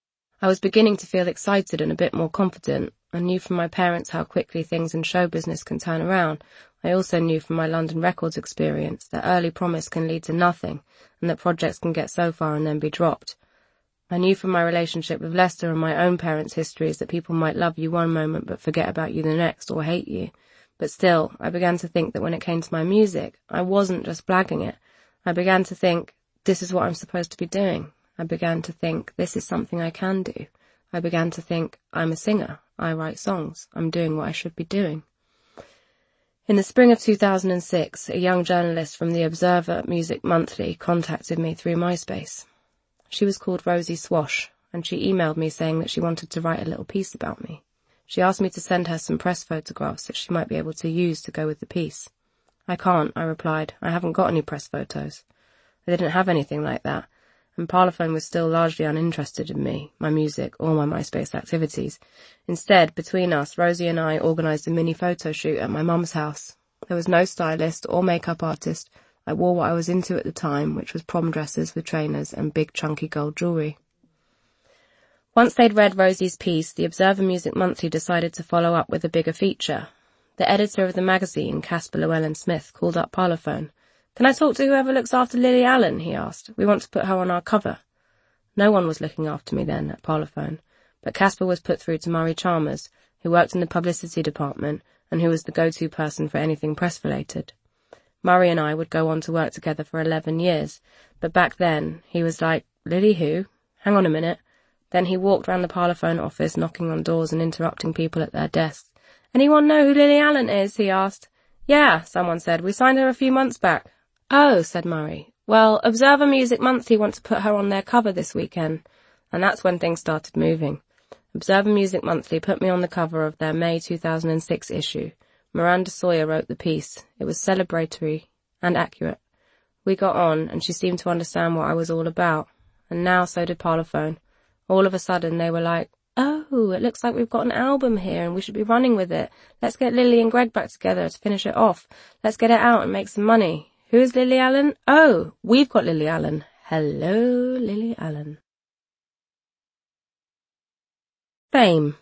I was beginning to feel excited and a bit more confident. I knew from my parents how quickly things in show business can turn around. I also knew from my London Records experience that early promise can lead to nothing and that projects can get so far and then be dropped. I knew from my relationship with Lester and my own parents' histories that people might love you one moment but forget about you the next or hate you. But still, I began to think that when it came to my music, I wasn't just blagging it. I began to think, this is what I'm supposed to be doing. I began to think, this is something I can do. I began to think, I'm a singer. I write songs. I'm doing what I should be doing. In the spring of 2006, a young journalist from the Observer Music Monthly contacted me through MySpace. She was called Rosie Swash, and she emailed me saying that she wanted to write a little piece about me. She asked me to send her some press photographs that she might be able to use to go with the piece. I can't, I replied. I haven't got any press photos. I didn't have anything like that, and Parlophone was still largely uninterested in me, my music, or my MySpace activities. Instead, between us, Rosie and I organised a mini photo shoot at my mum's house. There was no stylist or makeup artist. I wore what I was into at the time, which was prom dresses with trainers and big chunky gold jewellery. Once they'd read Rosie's piece, the Observer Music Monthly decided to follow up with a bigger feature. The editor of the magazine, Caspar Llewellyn-Smith, called up Parlophone. "Can I talk to whoever looks after Lily Allen?" he asked. "We want to put her on our cover." No one was looking after me then at Parlophone, but Caspar was put through to Murray Chalmers, who worked in the publicity department and who was the go-to person for anything press-related. Murray and I would go on to work together for 11 years, but back then he was like, "Lily who? Hang on a minute." Then he walked round the Parlophone office, knocking on doors and interrupting people at their desks. "Anyone know who Lily Allen is?" he asked. "Yeah," someone said. "We signed her a few months back." "Oh," said Murray. "Well, Observer Music Monthly want to put her on their cover this weekend." And that's when things started moving. Observer Music Monthly put me on the cover of their May 2006 issue. Miranda Sawyer wrote the piece. It was celebratory and accurate. We got on, and she seemed to understand what I was all about. And now so did Parlophone. All of a sudden they were like, "Oh, it looks like we've got an album here and we should be running with it. Let's get Lily and Greg back together to finish it off. Let's get it out and make some money. Who is Lily Allen? Oh, we've got Lily Allen. Hello, Lily Allen." Fame.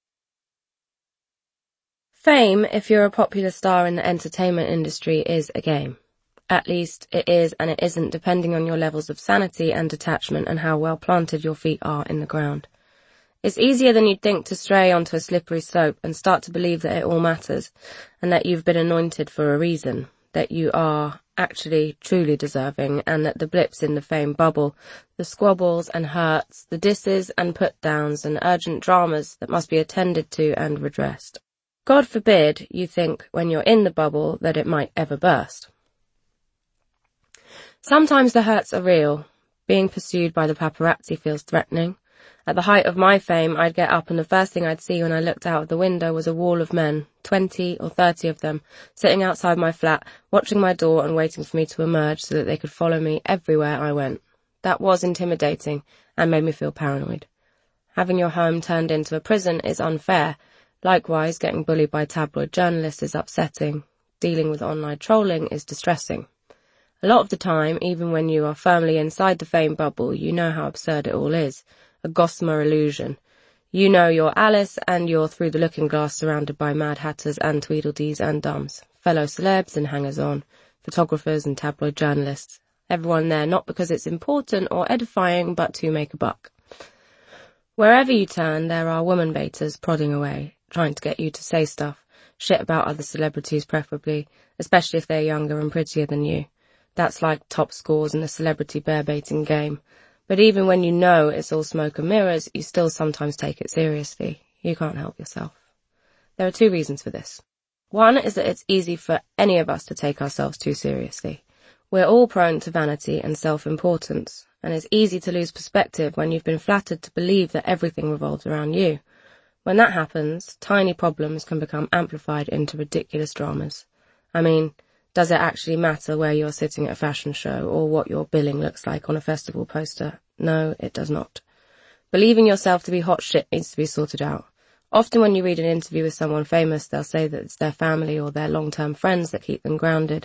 Fame, if you're a popular star in the entertainment industry, is a game. At least it is and it isn't, depending on your levels of sanity and detachment and how well planted your feet are in the ground. It's easier than you'd think to stray onto a slippery slope and start to believe that it all matters and that you've been anointed for a reason, that you are actually truly deserving, and that the blips in the fame bubble, the squabbles and hurts, the disses and put-downs and urgent dramas that must be attended to and redressed. God forbid you think when you're in the bubble that it might ever burst. Sometimes the hurts are real. Being pursued by the paparazzi feels threatening. At the height of my fame, I'd get up and the first thing I'd see when I looked out of the window was a wall of men, 20 or 30 of them, sitting outside my flat, watching my door and waiting for me to emerge so that they could follow me everywhere I went. That was intimidating and made me feel paranoid. Having your home turned into a prison is unfair. Likewise, getting bullied by tabloid journalists is upsetting. Dealing with online trolling is distressing. A lot of the time, even when you are firmly inside the fame bubble, you know how absurd it all is. A gossamer illusion. You know you're Alice and you're through the looking glass surrounded by Mad Hatters and Tweedledees and Dums, fellow celebs and hangers-on, photographers and tabloid journalists. Everyone there not because it's important or edifying, but to make a buck. Wherever you turn, there are woman baiters prodding away, trying to get you to say stuff, shit about other celebrities preferably, especially if they're younger and prettier than you. That's like top scores in the celebrity bear-baiting game. But even when you know it's all smoke and mirrors, you still sometimes take it seriously. You can't help yourself. There are two reasons for this. One is that it's easy for any of us to take ourselves too seriously. We're all prone to vanity and self-importance, and it's easy to lose perspective when you've been flattered to believe that everything revolves around you. When that happens, tiny problems can become amplified into ridiculous dramas. I mean, does it actually matter where you're sitting at a fashion show or what your billing looks like on a festival poster? No, it does not. Believing yourself to be hot shit needs to be sorted out. Often when you read an interview with someone famous, they'll say that it's their family or their long-term friends that keep them grounded.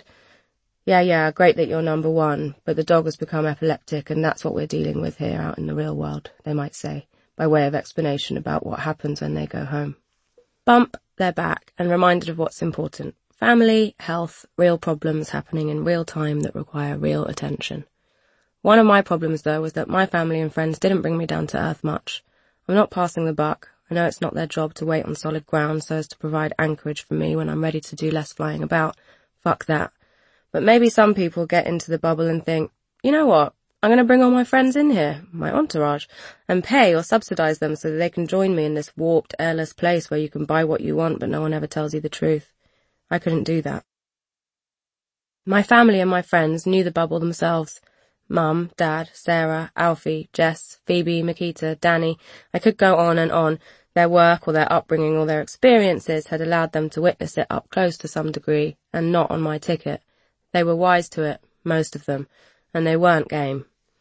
Yeah, great that you're number one, but the dog has become epileptic and that's what we're dealing with here out in the real world, they might say, by way of explanation about what happens when they go home. Bump, they're back and reminded of what's important. Family, health, real problems happening in real time that require real attention. One of my problems, though, was that my family and friends didn't bring me down to earth much. I'm not passing the buck. I know it's not their job to wait on solid ground so as to provide anchorage for me when I'm ready to do less flying about. Fuck that. But maybe some people get into the bubble and think, you know what? I'm going to bring all my friends in here, my entourage, and pay or subsidize them so that they can join me in this warped, airless place where you can buy what you want but no one ever tells you the truth. I couldn't do that. My family and my friends knew the bubble themselves. Mum, Dad, Sarah, Alfie, Jess, Phoebe, Makita, Danny. I could go on and on. Their work or their upbringing or their experiences had allowed them to witness it up close to some degree, and not on my ticket. They were wise to it, most of them, and they weren't game.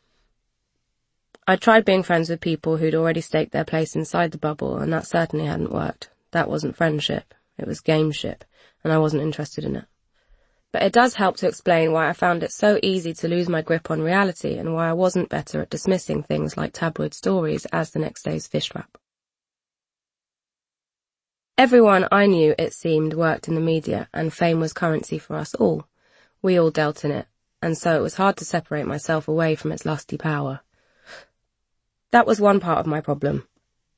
I tried being friends with people who'd already staked their place inside the bubble, and that certainly hadn't worked. That wasn't friendship. It was gameship, and I wasn't interested in it. But it does help to explain why I found it so easy to lose my grip on reality and why I wasn't better at dismissing things like tabloid stories as the next day's fish wrap. Everyone I knew, it seemed, worked in the media, and fame was currency for us all. We all dealt in it, and so it was hard to separate myself away from its lusty power. That was one part of my problem.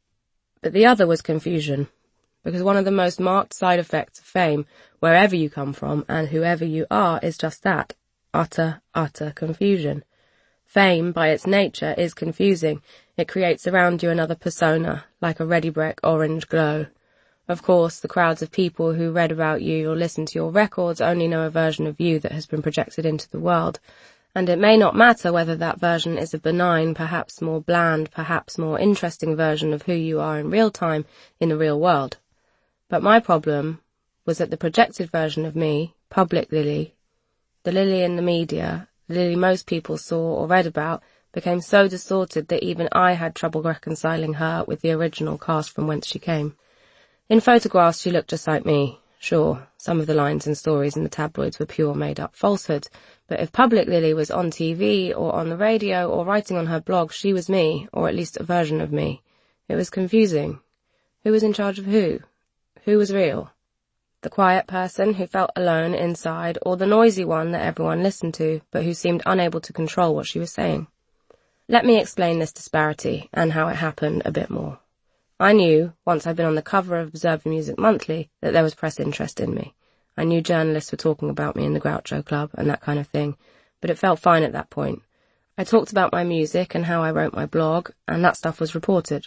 But the other was confusion. Because one of the most marked side effects of fame, wherever you come from and whoever you are, is just that, utter confusion. Fame, by its nature, is confusing. It creates around you another persona, like a ready-brek orange glow. Of course, the crowds of people who read about you or listened to your records only know a version of you that has been projected into the world, and it may not matter whether that version is a benign, perhaps more bland, perhaps more interesting version of who you are in real time in the real world. But my problem was that the projected version of me, public Lily, the Lily in the media, the Lily most people saw or read about, became so distorted that even I had trouble reconciling her with the original cast from whence she came. In photographs she looked just like me. Sure, some of the lines and stories in the tabloids were pure made-up falsehoods, but if public Lily was on TV or on the radio or writing on her blog, she was me, or at least a version of me. It was confusing. Who was in charge of who? Who was real? The quiet person who felt alone inside, or the noisy one that everyone listened to, but who seemed unable to control what she was saying? Let me explain this disparity, and how it happened, a bit more. I knew, once I'd been on the cover of Observer Music Monthly, that there was press interest in me. I knew journalists were talking about me in the Groucho Club, and that kind of thing, but it felt fine at that point. I talked about my music and how I wrote my blog, and that stuff was reported.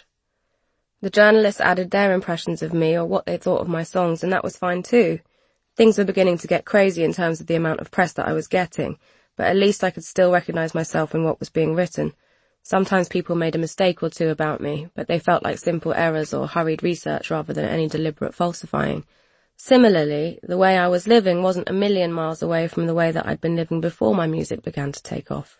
The journalists added their impressions of me or what they thought of my songs, and that was fine too. Things were beginning to get crazy in terms of the amount of press that I was getting, but at least I could still recognise myself in what was being written. Sometimes people made a mistake or two about me, but they felt like simple errors or hurried research rather than any deliberate falsifying. Similarly, the way I was living wasn't a million miles away from the way that I'd been living before my music began to take off.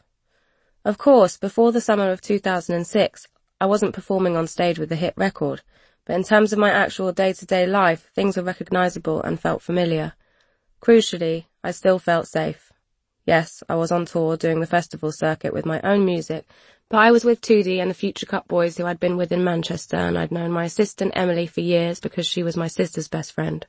Of course, before the summer of 2006, I wasn't performing on stage with a hit record, but in terms of my actual day-to-day life, things were recognisable and felt familiar. Crucially, I still felt safe. Yes, I was on tour doing the festival circuit with my own music, but I was with Toody and the Future Cup boys who I'd been with in Manchester, and I'd known my assistant Emily for years because she was my sister's best friend.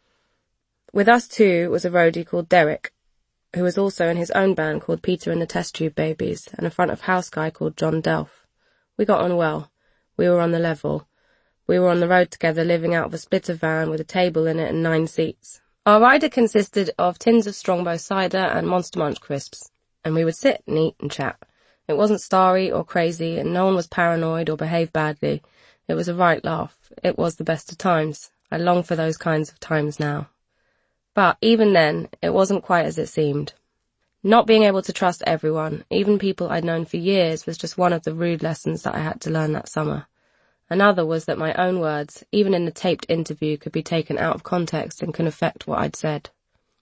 With us too was a roadie called Derek, who was also in his own band called Peter and the Test Tube Babies, and a front-of-house guy called John Delph. We got on well. We were on the level. We were on the road together, living out of a splitter van with a table in it and 9 seats. Our rider consisted of tins of Strongbow cider and Monster Munch crisps, and we would sit and eat and chat. It wasn't starry or crazy, and no one was paranoid or behaved badly. It was a right laugh. It was the best of times. I long for those kinds of times now. But even then, it wasn't quite as it seemed. Not being able to trust everyone, even people I'd known for years, was just one of the rude lessons that I had to learn that summer. Another was that my own words, even in a taped interview, could be taken out of context and can affect what I'd said.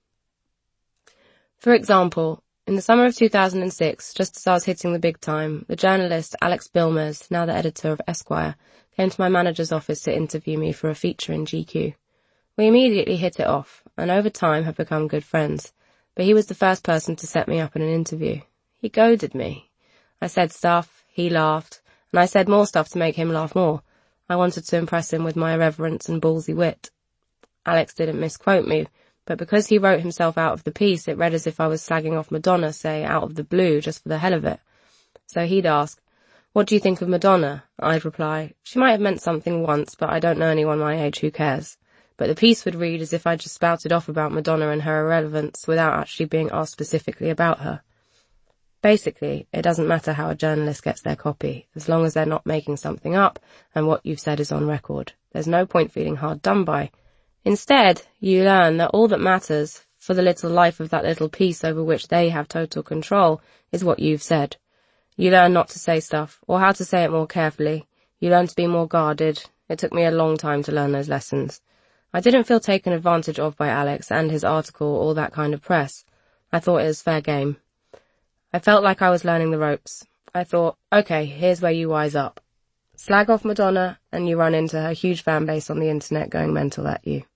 For example, in the summer of 2006, just as I was hitting the big time, the journalist Alex Bilmers, now the editor of Esquire, came to my manager's office to interview me for a feature in GQ. We immediately hit it off, and over time have become good friends. But he was the first person to set me up in an interview. He goaded me. I said stuff, he laughed, and I said more stuff to make him laugh more. I wanted to impress him with my irreverence and ballsy wit. Alex didn't misquote me, but because he wrote himself out of the piece, it read as if I was slagging off Madonna, say, out of the blue, just for the hell of it. So he'd ask, "What do you think of Madonna?" I'd reply, "She might have meant something once, but I don't know anyone my age who cares." But the piece would read as if I just spouted off about Madonna and her irrelevance without actually being asked specifically about her. Basically, it doesn't matter how a journalist gets their copy, as long as they're not making something up and what you've said is on record. There's no point feeling hard done by. Instead, you learn that all that matters for the little life of that little piece over which they have total control is what you've said. You learn not to say stuff, or how to say it more carefully. You learn to be more guarded. It took me a long time to learn those lessons. I didn't feel taken advantage of by Alex and his article or that kind of press. I thought it was fair game. I felt like I was learning the ropes. I thought, okay, here's where you wise up. Slag off Madonna, and you run into her huge fan base on the internet going mental at you.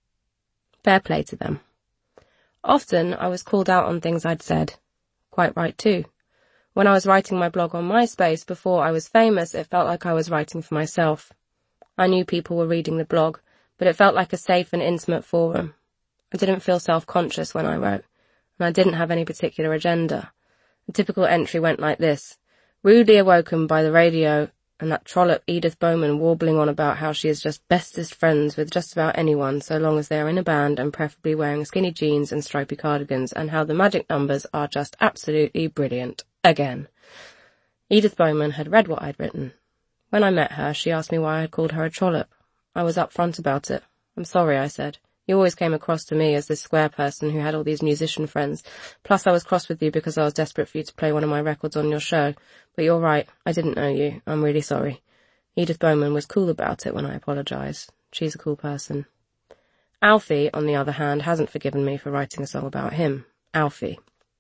Fair play to them. Often, I was called out on things I'd said. Quite right too. When I was writing my blog on MySpace before I was famous, it felt like I was writing for myself. I knew people were reading the blog, but it felt like a safe and intimate forum. I didn't feel self-conscious when I wrote, and I didn't have any particular agenda. A typical entry went like this: rudely awoken by the radio and that trollop Edith Bowman warbling on about how she is just bestest friends with just about anyone so long as they are in a band and preferably wearing skinny jeans and stripy cardigans, and how the magic numbers are just absolutely brilliant. Again. Edith Bowman had read what I'd written. When I met her, she asked me why I had called her a trollop. I was upfront about it. "I'm sorry," I said. "You always came across to me as this square person who had all these musician friends. Plus I was cross with you because I was desperate for you to play one of my records on your show. But you're right, I didn't know you. I'm really sorry." Edith Bowman was cool about it when I apologised. She's a cool person. Alfie, on the other hand, hasn't forgiven me for writing a song about him. Alfie.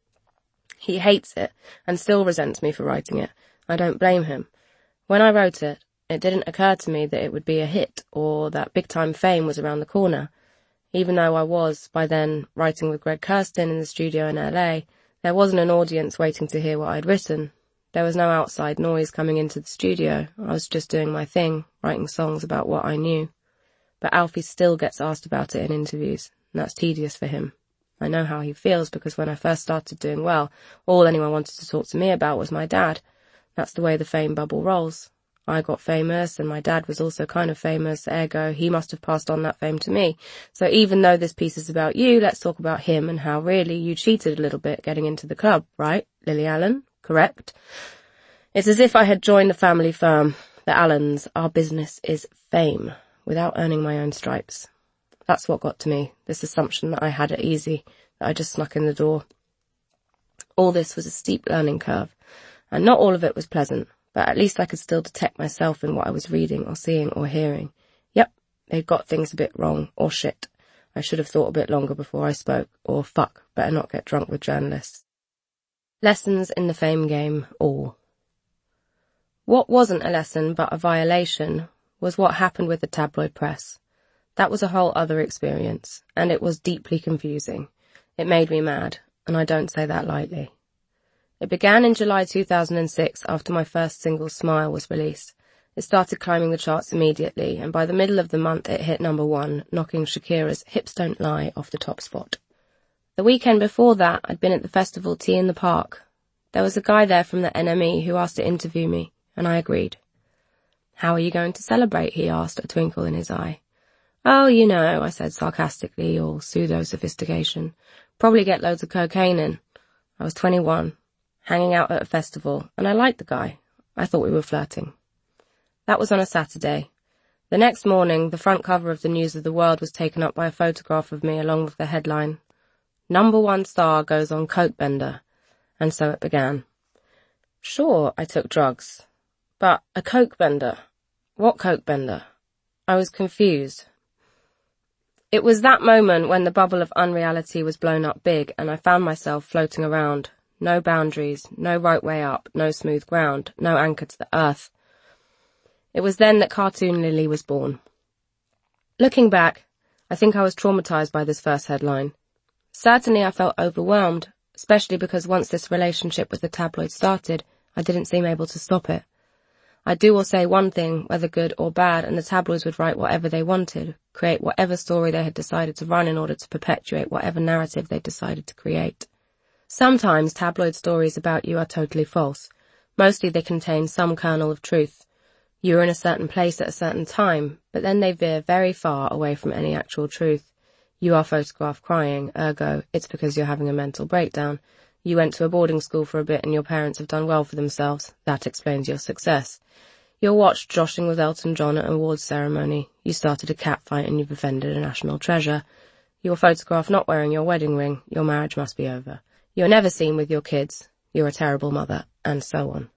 He hates it, and still resents me for writing it. I don't blame him. When I wrote it, it didn't occur to me that it would be a hit, or that big-time fame was around the corner. Even though I was, by then, writing with Greg Kurstin in the studio in LA, there wasn't an audience waiting to hear what I'd written. There was no outside noise coming into the studio. I was just doing my thing, writing songs about what I knew. But Alfie still gets asked about it in interviews, and that's tedious for him. I know how he feels because when I first started doing well, all anyone wanted to talk to me about was my dad. That's the way the fame bubble rolls. I got famous, and my dad was also kind of famous, ergo he must have passed on that fame to me. So even though this piece is about you, let's talk about him and how really you cheated a little bit getting into the club, right, Lily Allen? Correct? It's as if I had joined the family firm, the Allens. Our business is fame, without earning my own stripes. That's what got to me, this assumption that I had it easy, that I just snuck in the door. All this was a steep learning curve, and not all of it was pleasant, but at least I could still detect myself in what I was reading or seeing or hearing. Yep, they'd got things a bit wrong, or shit. I should have thought a bit longer before I spoke, or fuck, better not get drunk with journalists. Lessons in the fame game, all. What wasn't a lesson but a violation was what happened with the tabloid press. That was a whole other experience, and it was deeply confusing. It made me mad, and I don't say that lightly. It began in July 2006 after my first single, Smile, was released. It started climbing the charts immediately, and by the middle of the month it hit #1, knocking Shakira's Hips Don't Lie off the top spot. The weekend before that, I'd been at the festival Tea in the Park. There was a guy there from the NME who asked to interview me, and I agreed. "How are you going to celebrate?" he asked, a twinkle in his eye. "Oh, you know," I said sarcastically, or pseudo-sophistication. "Probably get loads of cocaine in." I was 21, hanging out at a festival, and I liked the guy. I thought we were flirting. That was on a Saturday. The next morning, the front cover of the News of the World was taken up by a photograph of me along with the headline, "#1 star goes on coke bender." And so it began. Sure, I took drugs. But a coke bender? What coke bender? I was confused. It was that moment when the bubble of unreality was blown up big, and I found myself floating around. No boundaries, no right way up, no smooth ground, no anchor to the earth. It was then that Cartoon Lily was born. Looking back, I think I was traumatized by this first headline. Certainly I felt overwhelmed, especially because once this relationship with the tabloid started, I didn't seem able to stop it. I'd do or say one thing, whether good or bad, and the tabloids would write whatever they wanted, create whatever story they had decided to run in order to perpetuate whatever narrative they decided to create. Sometimes tabloid stories about you are totally false, Mostly they contain some kernel of truth. You were in a certain place at a certain time, but then they veer very far away from any actual truth. You are photographed crying, ergo, it's because you're having a mental breakdown. You went to a boarding school for a bit and your parents have done well for themselves. That explains your success. You're watched joshing with Elton John at an awards ceremony. You started a cat fight and you've offended a national treasure. You're photographed not wearing your wedding ring. Your marriage must be over. You're never seen with your kids. You're a terrible mother, and so on.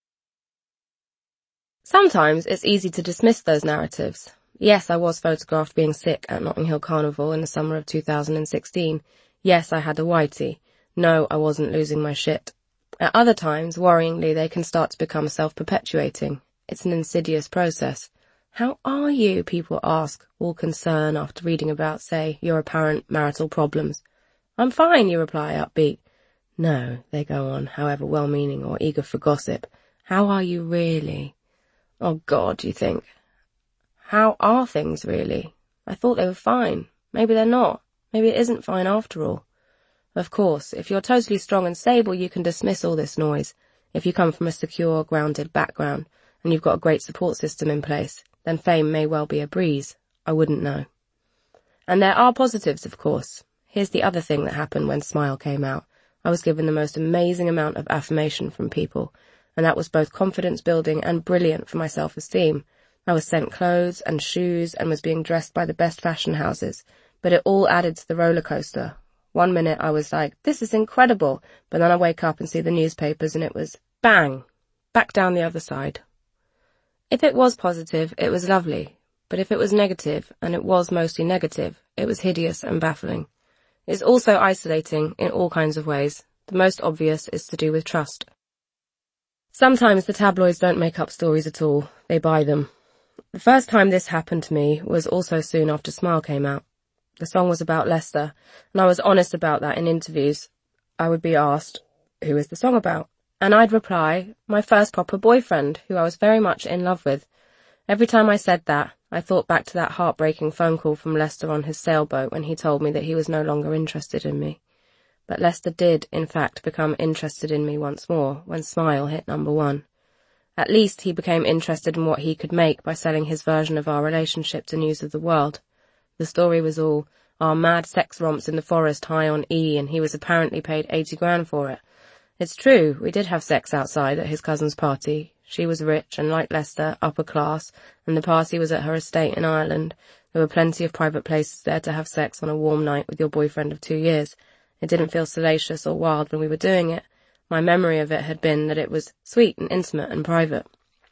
Sometimes it's easy to dismiss those narratives. Yes, I was photographed being sick at Notting Hill Carnival in the summer of 2016. Yes, I had a whitey. No, I wasn't losing my shit. At other times, worryingly, they can start to become self-perpetuating. It's an insidious process. How are you, people ask, all concern after reading about, say, your apparent marital problems. I'm fine, you reply, upbeat. No, they go on, however well-meaning or eager for gossip. How are you really? Oh God, you think. How are things really? I thought they were fine. Maybe they're not. Maybe it isn't fine after all. Of course, if you're totally strong and stable, you can dismiss all this noise. If you come from a secure, grounded background, and you've got a great support system in place, then fame may well be a breeze. I wouldn't know. And there are positives, of course. Here's the other thing that happened when Smile came out. I was given the most amazing amount of affirmation from people, and that was both confidence building and brilliant for my self-esteem. I was sent clothes and shoes and was being dressed by the best fashion houses, but it all added to the roller coaster. 1 minute I was like, this is incredible, but then I wake up and see the newspapers and it was, bang, back down the other side. If it was positive, it was lovely, but if it was negative, and it was mostly negative, it was hideous and baffling. It's also isolating in all kinds of ways. The most obvious is to do with trust. Sometimes the tabloids don't make up stories at all, they buy them. The first time this happened to me was also soon after Smile came out. The song was about Leicester, and I was honest about that in interviews. I would be asked, who is the song about? And I'd reply, my first proper boyfriend, who I was very much in love with. Every time I said that, I thought back to that heartbreaking phone call from Leicester on his sailboat when he told me that he was no longer interested in me. But Leicester did, in fact, become interested in me once more when Smile hit #1. At least he became interested in what he could make by selling his version of our relationship to News of the World. The story was all our mad sex romps in the forest high on E, and he was apparently paid 80 grand for it. It's true, we did have sex outside at his cousin's party. She was rich and, like Leicester, upper class, and the party was at her estate in Ireland. There were plenty of private places there to have sex on a warm night with your boyfriend of 2 years. It didn't feel salacious or wild when we were doing it. My memory of it had been that it was sweet and intimate and private.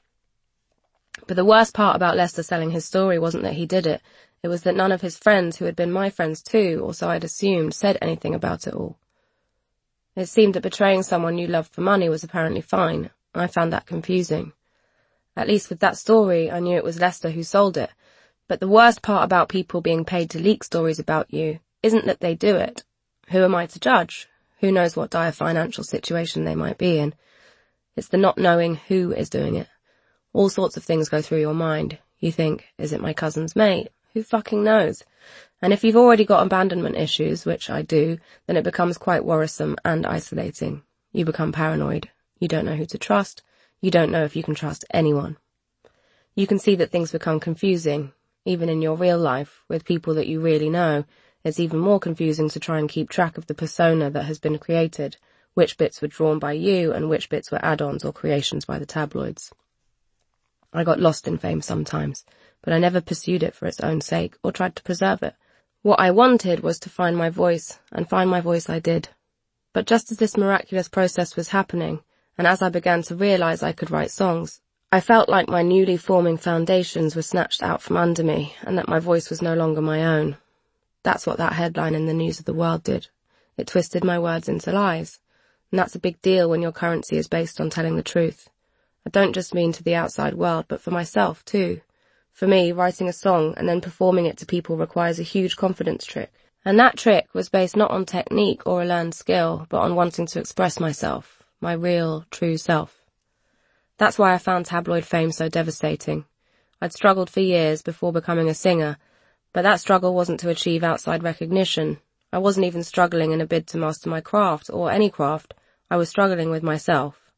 But the worst part about Leicester selling his story wasn't that he did it. It was that none of his friends, who had been my friends too, or so I'd assumed, said anything about it all. It seemed that betraying someone you loved for money was apparently fine. I found that confusing. At least with that story, I knew it was Leicester who sold it. But the worst part about people being paid to leak stories about you isn't that they do it. Who am I to judge? Who knows what dire financial situation they might be in? It's the not knowing who is doing it. All sorts of things go through your mind. You think, is it my cousin's mate? Who fucking knows? And if you've already got abandonment issues, which I do, then it becomes quite worrisome and isolating. You become paranoid. You don't know who to trust. You don't know if you can trust anyone. You can see that things become confusing, even in your real life, with people that you really know. It's even more confusing to try and keep track of the persona that has been created, which bits were drawn by you and which bits were add-ons or creations by the tabloids. I got lost in fame sometimes, but I never pursued it for its own sake or tried to preserve it. What I wanted was to find my voice, and find my voice I did. But just as this miraculous process was happening, and as I began to realize I could write songs, I felt like my newly forming foundations were snatched out from under me, and that my voice was no longer my own. That's what that headline in the News of the World did. It twisted my words into lies. And that's a big deal when your currency is based on telling the truth. I don't just mean to the outside world, but for myself too. For me, writing a song and then performing it to people requires a huge confidence trick. And that trick was based not on technique or a learned skill, but on wanting to express myself, my real, true self. That's why I found tabloid fame so devastating. I'd struggled for years before becoming a singer, but that struggle wasn't to achieve outside recognition. I wasn't even struggling in a bid to master my craft, or any craft. I was struggling with myself.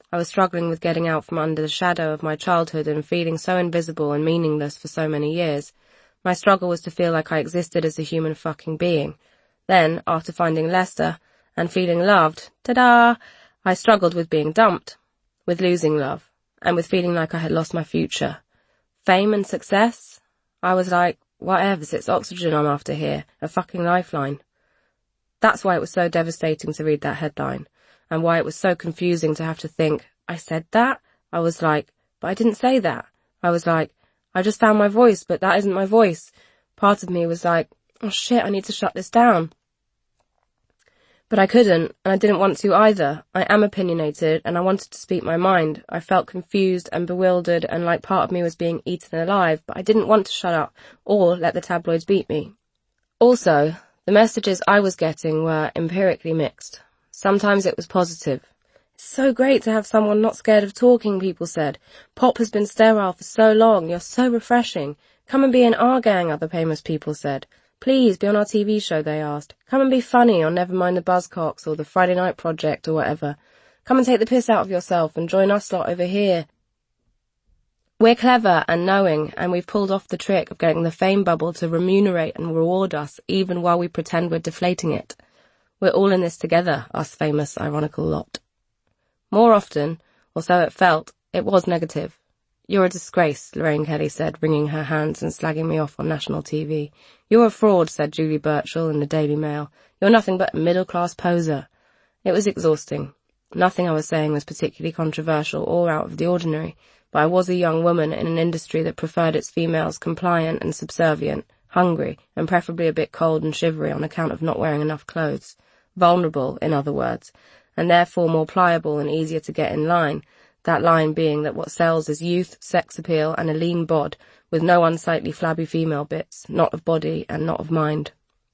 I was struggling with getting out from under the shadow of my childhood and feeling so invisible and meaningless for so many years. My struggle was to feel like I existed as a human fucking being. Then, after finding Lester and feeling loved, ta-da, I struggled with being dumped, with losing love, and with feeling like I had lost my future. Fame and success? I was like, whatevs, it's oxygen I'm after here, a fucking lifeline. That's why it was so devastating to read that headline, and why it was so confusing to have to think, I said that? I was like, but I didn't say that. I was like, I just found my voice, but that isn't my voice. Part of me was like, oh shit, I need to shut this down. But I couldn't, and I didn't want to either. I am opinionated, and I wanted to speak my mind. I felt confused and bewildered, and like part of me was being eaten alive, but I didn't want to shut up, or let the tabloids beat me. Also, the messages I was getting were empirically mixed. Sometimes it was positive. It's so great to have someone not scared of talking, people said. Pop has been sterile for so long, you're so refreshing. Come and be in our gang, other famous people said. Please, be on our TV show, they asked. Come and be funny on Nevermind the Buzzcocks or the Friday Night Project or whatever. Come and take the piss out of yourself and join us lot over here. We're clever and knowing, and we've pulled off the trick of getting the fame bubble to remunerate and reward us even while we pretend we're deflating it. We're all in this together, us famous, ironical lot. More often, or so it felt, it was negative. You're a disgrace, Lorraine Kelly said, wringing her hands and slagging me off on national TV. You're a fraud, said Julie Burchill in the Daily Mail. You're nothing but a middle-class poser. It was exhausting. Nothing I was saying was particularly controversial or out of the ordinary, but I was a young woman in an industry that preferred its females compliant and subservient, hungry, and preferably a bit cold and shivery on account of not wearing enough clothes. Vulnerable, in other words, and therefore more pliable and easier to get in line. That line being that what sells is youth, sex appeal, and a lean bod, with no unsightly flabby female bits, not of body and not of mind.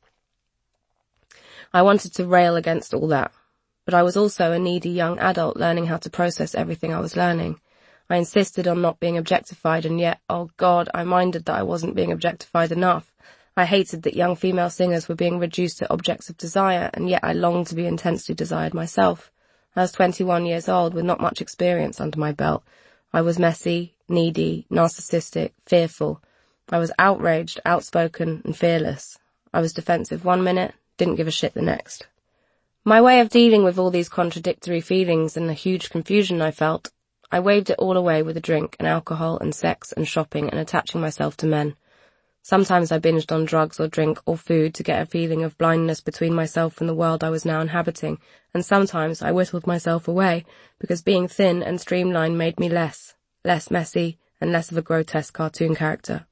I wanted to rail against all that, but I was also a needy young adult learning how to process everything I was learning. I insisted on not being objectified, and yet, oh God, I minded that I wasn't being objectified enough. I hated that young female singers were being reduced to objects of desire, and yet I longed to be intensely desired myself. I was 21 years old with not much experience under my belt. I was messy, needy, narcissistic, fearful. I was outraged, outspoken, and fearless. I was defensive one minute, didn't give a shit the next. My way of dealing with all these contradictory feelings and the huge confusion I felt, I waved it all away with a drink and alcohol and sex and shopping and attaching myself to men. Sometimes I binged on drugs or drink or food to get a feeling of blindness between myself and the world I was now inhabiting, and sometimes I whittled myself away because being thin and streamlined made me less messy and less of a grotesque cartoon character.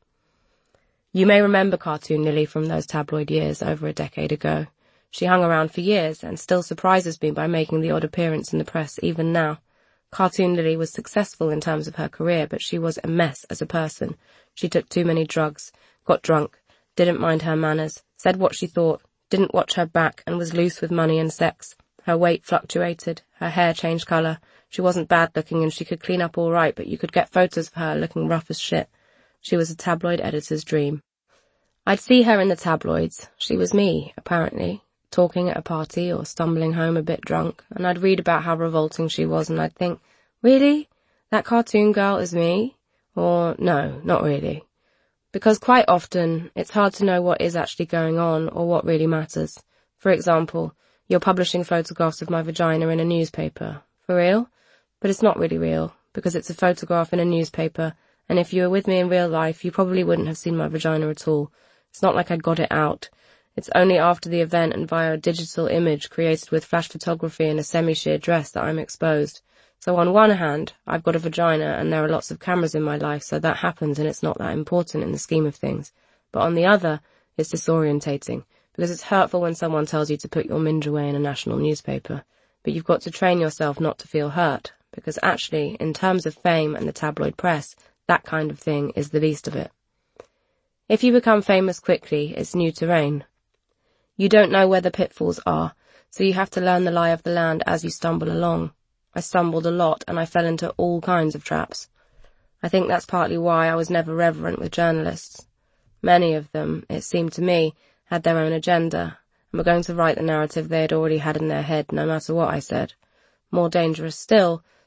You may remember Cartoon Lily from those tabloid years over a decade ago. She hung around for years and still surprises me by making the odd appearance in the press even now. Cartoon Lily was successful in terms of her career, but she was a mess as a person. She took too many drugs, got drunk, didn't mind her manners, said what she thought, didn't watch her back, and was loose with money and sex. Her weight fluctuated, her hair changed colour. She wasn't bad looking and she could clean up all right, but you could get photos of her looking rough as shit. She was a tabloid editor's dream. I'd see her in the tabloids. She was me, apparently, talking at a party or stumbling home a bit drunk, and I'd read about how revolting she was and I'd think, really? That cartoon girl is me? Or, no, not really. Because quite often, it's hard to know what is actually going on or what really matters. For example, you're publishing photographs of my vagina in a newspaper. For real? But it's not really real, because it's a photograph in a newspaper, and if you were with me in real life, you probably wouldn't have seen my vagina at all. It's not like I got it out. It's only after the event and via a digital image created with flash photography in a semi-sheer dress that I'm exposed. So on one hand, I've got a vagina and there are lots of cameras in my life, so that happens and it's not that important in the scheme of things. But on the other, it's disorientating, because it's hurtful when someone tells you to put your minge away in a national newspaper. But you've got to train yourself not to feel hurt, because actually, in terms of fame and the tabloid press, that kind of thing is the least of it. If you become famous quickly, it's new terrain. You don't know where the pitfalls are, so you have to learn the lie of the land as you stumble along. I stumbled a lot and I fell into all kinds of traps. I think that's partly why I was never reverent with journalists. Many of them, it seemed to me, had their own agenda and were going to write the narrative they had already had in their head no matter what I said. More dangerous still,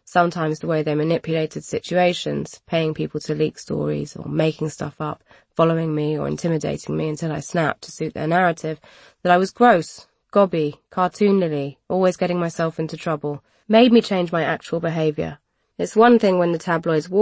sometimes the way they manipulated situations, paying people to leak stories or making stuff up, following me or intimidating me until I snapped to suit their narrative, that I was gross, gobby, cartoon Lily, always getting myself into trouble, made me change my actual behaviour. It's one thing when the tabloids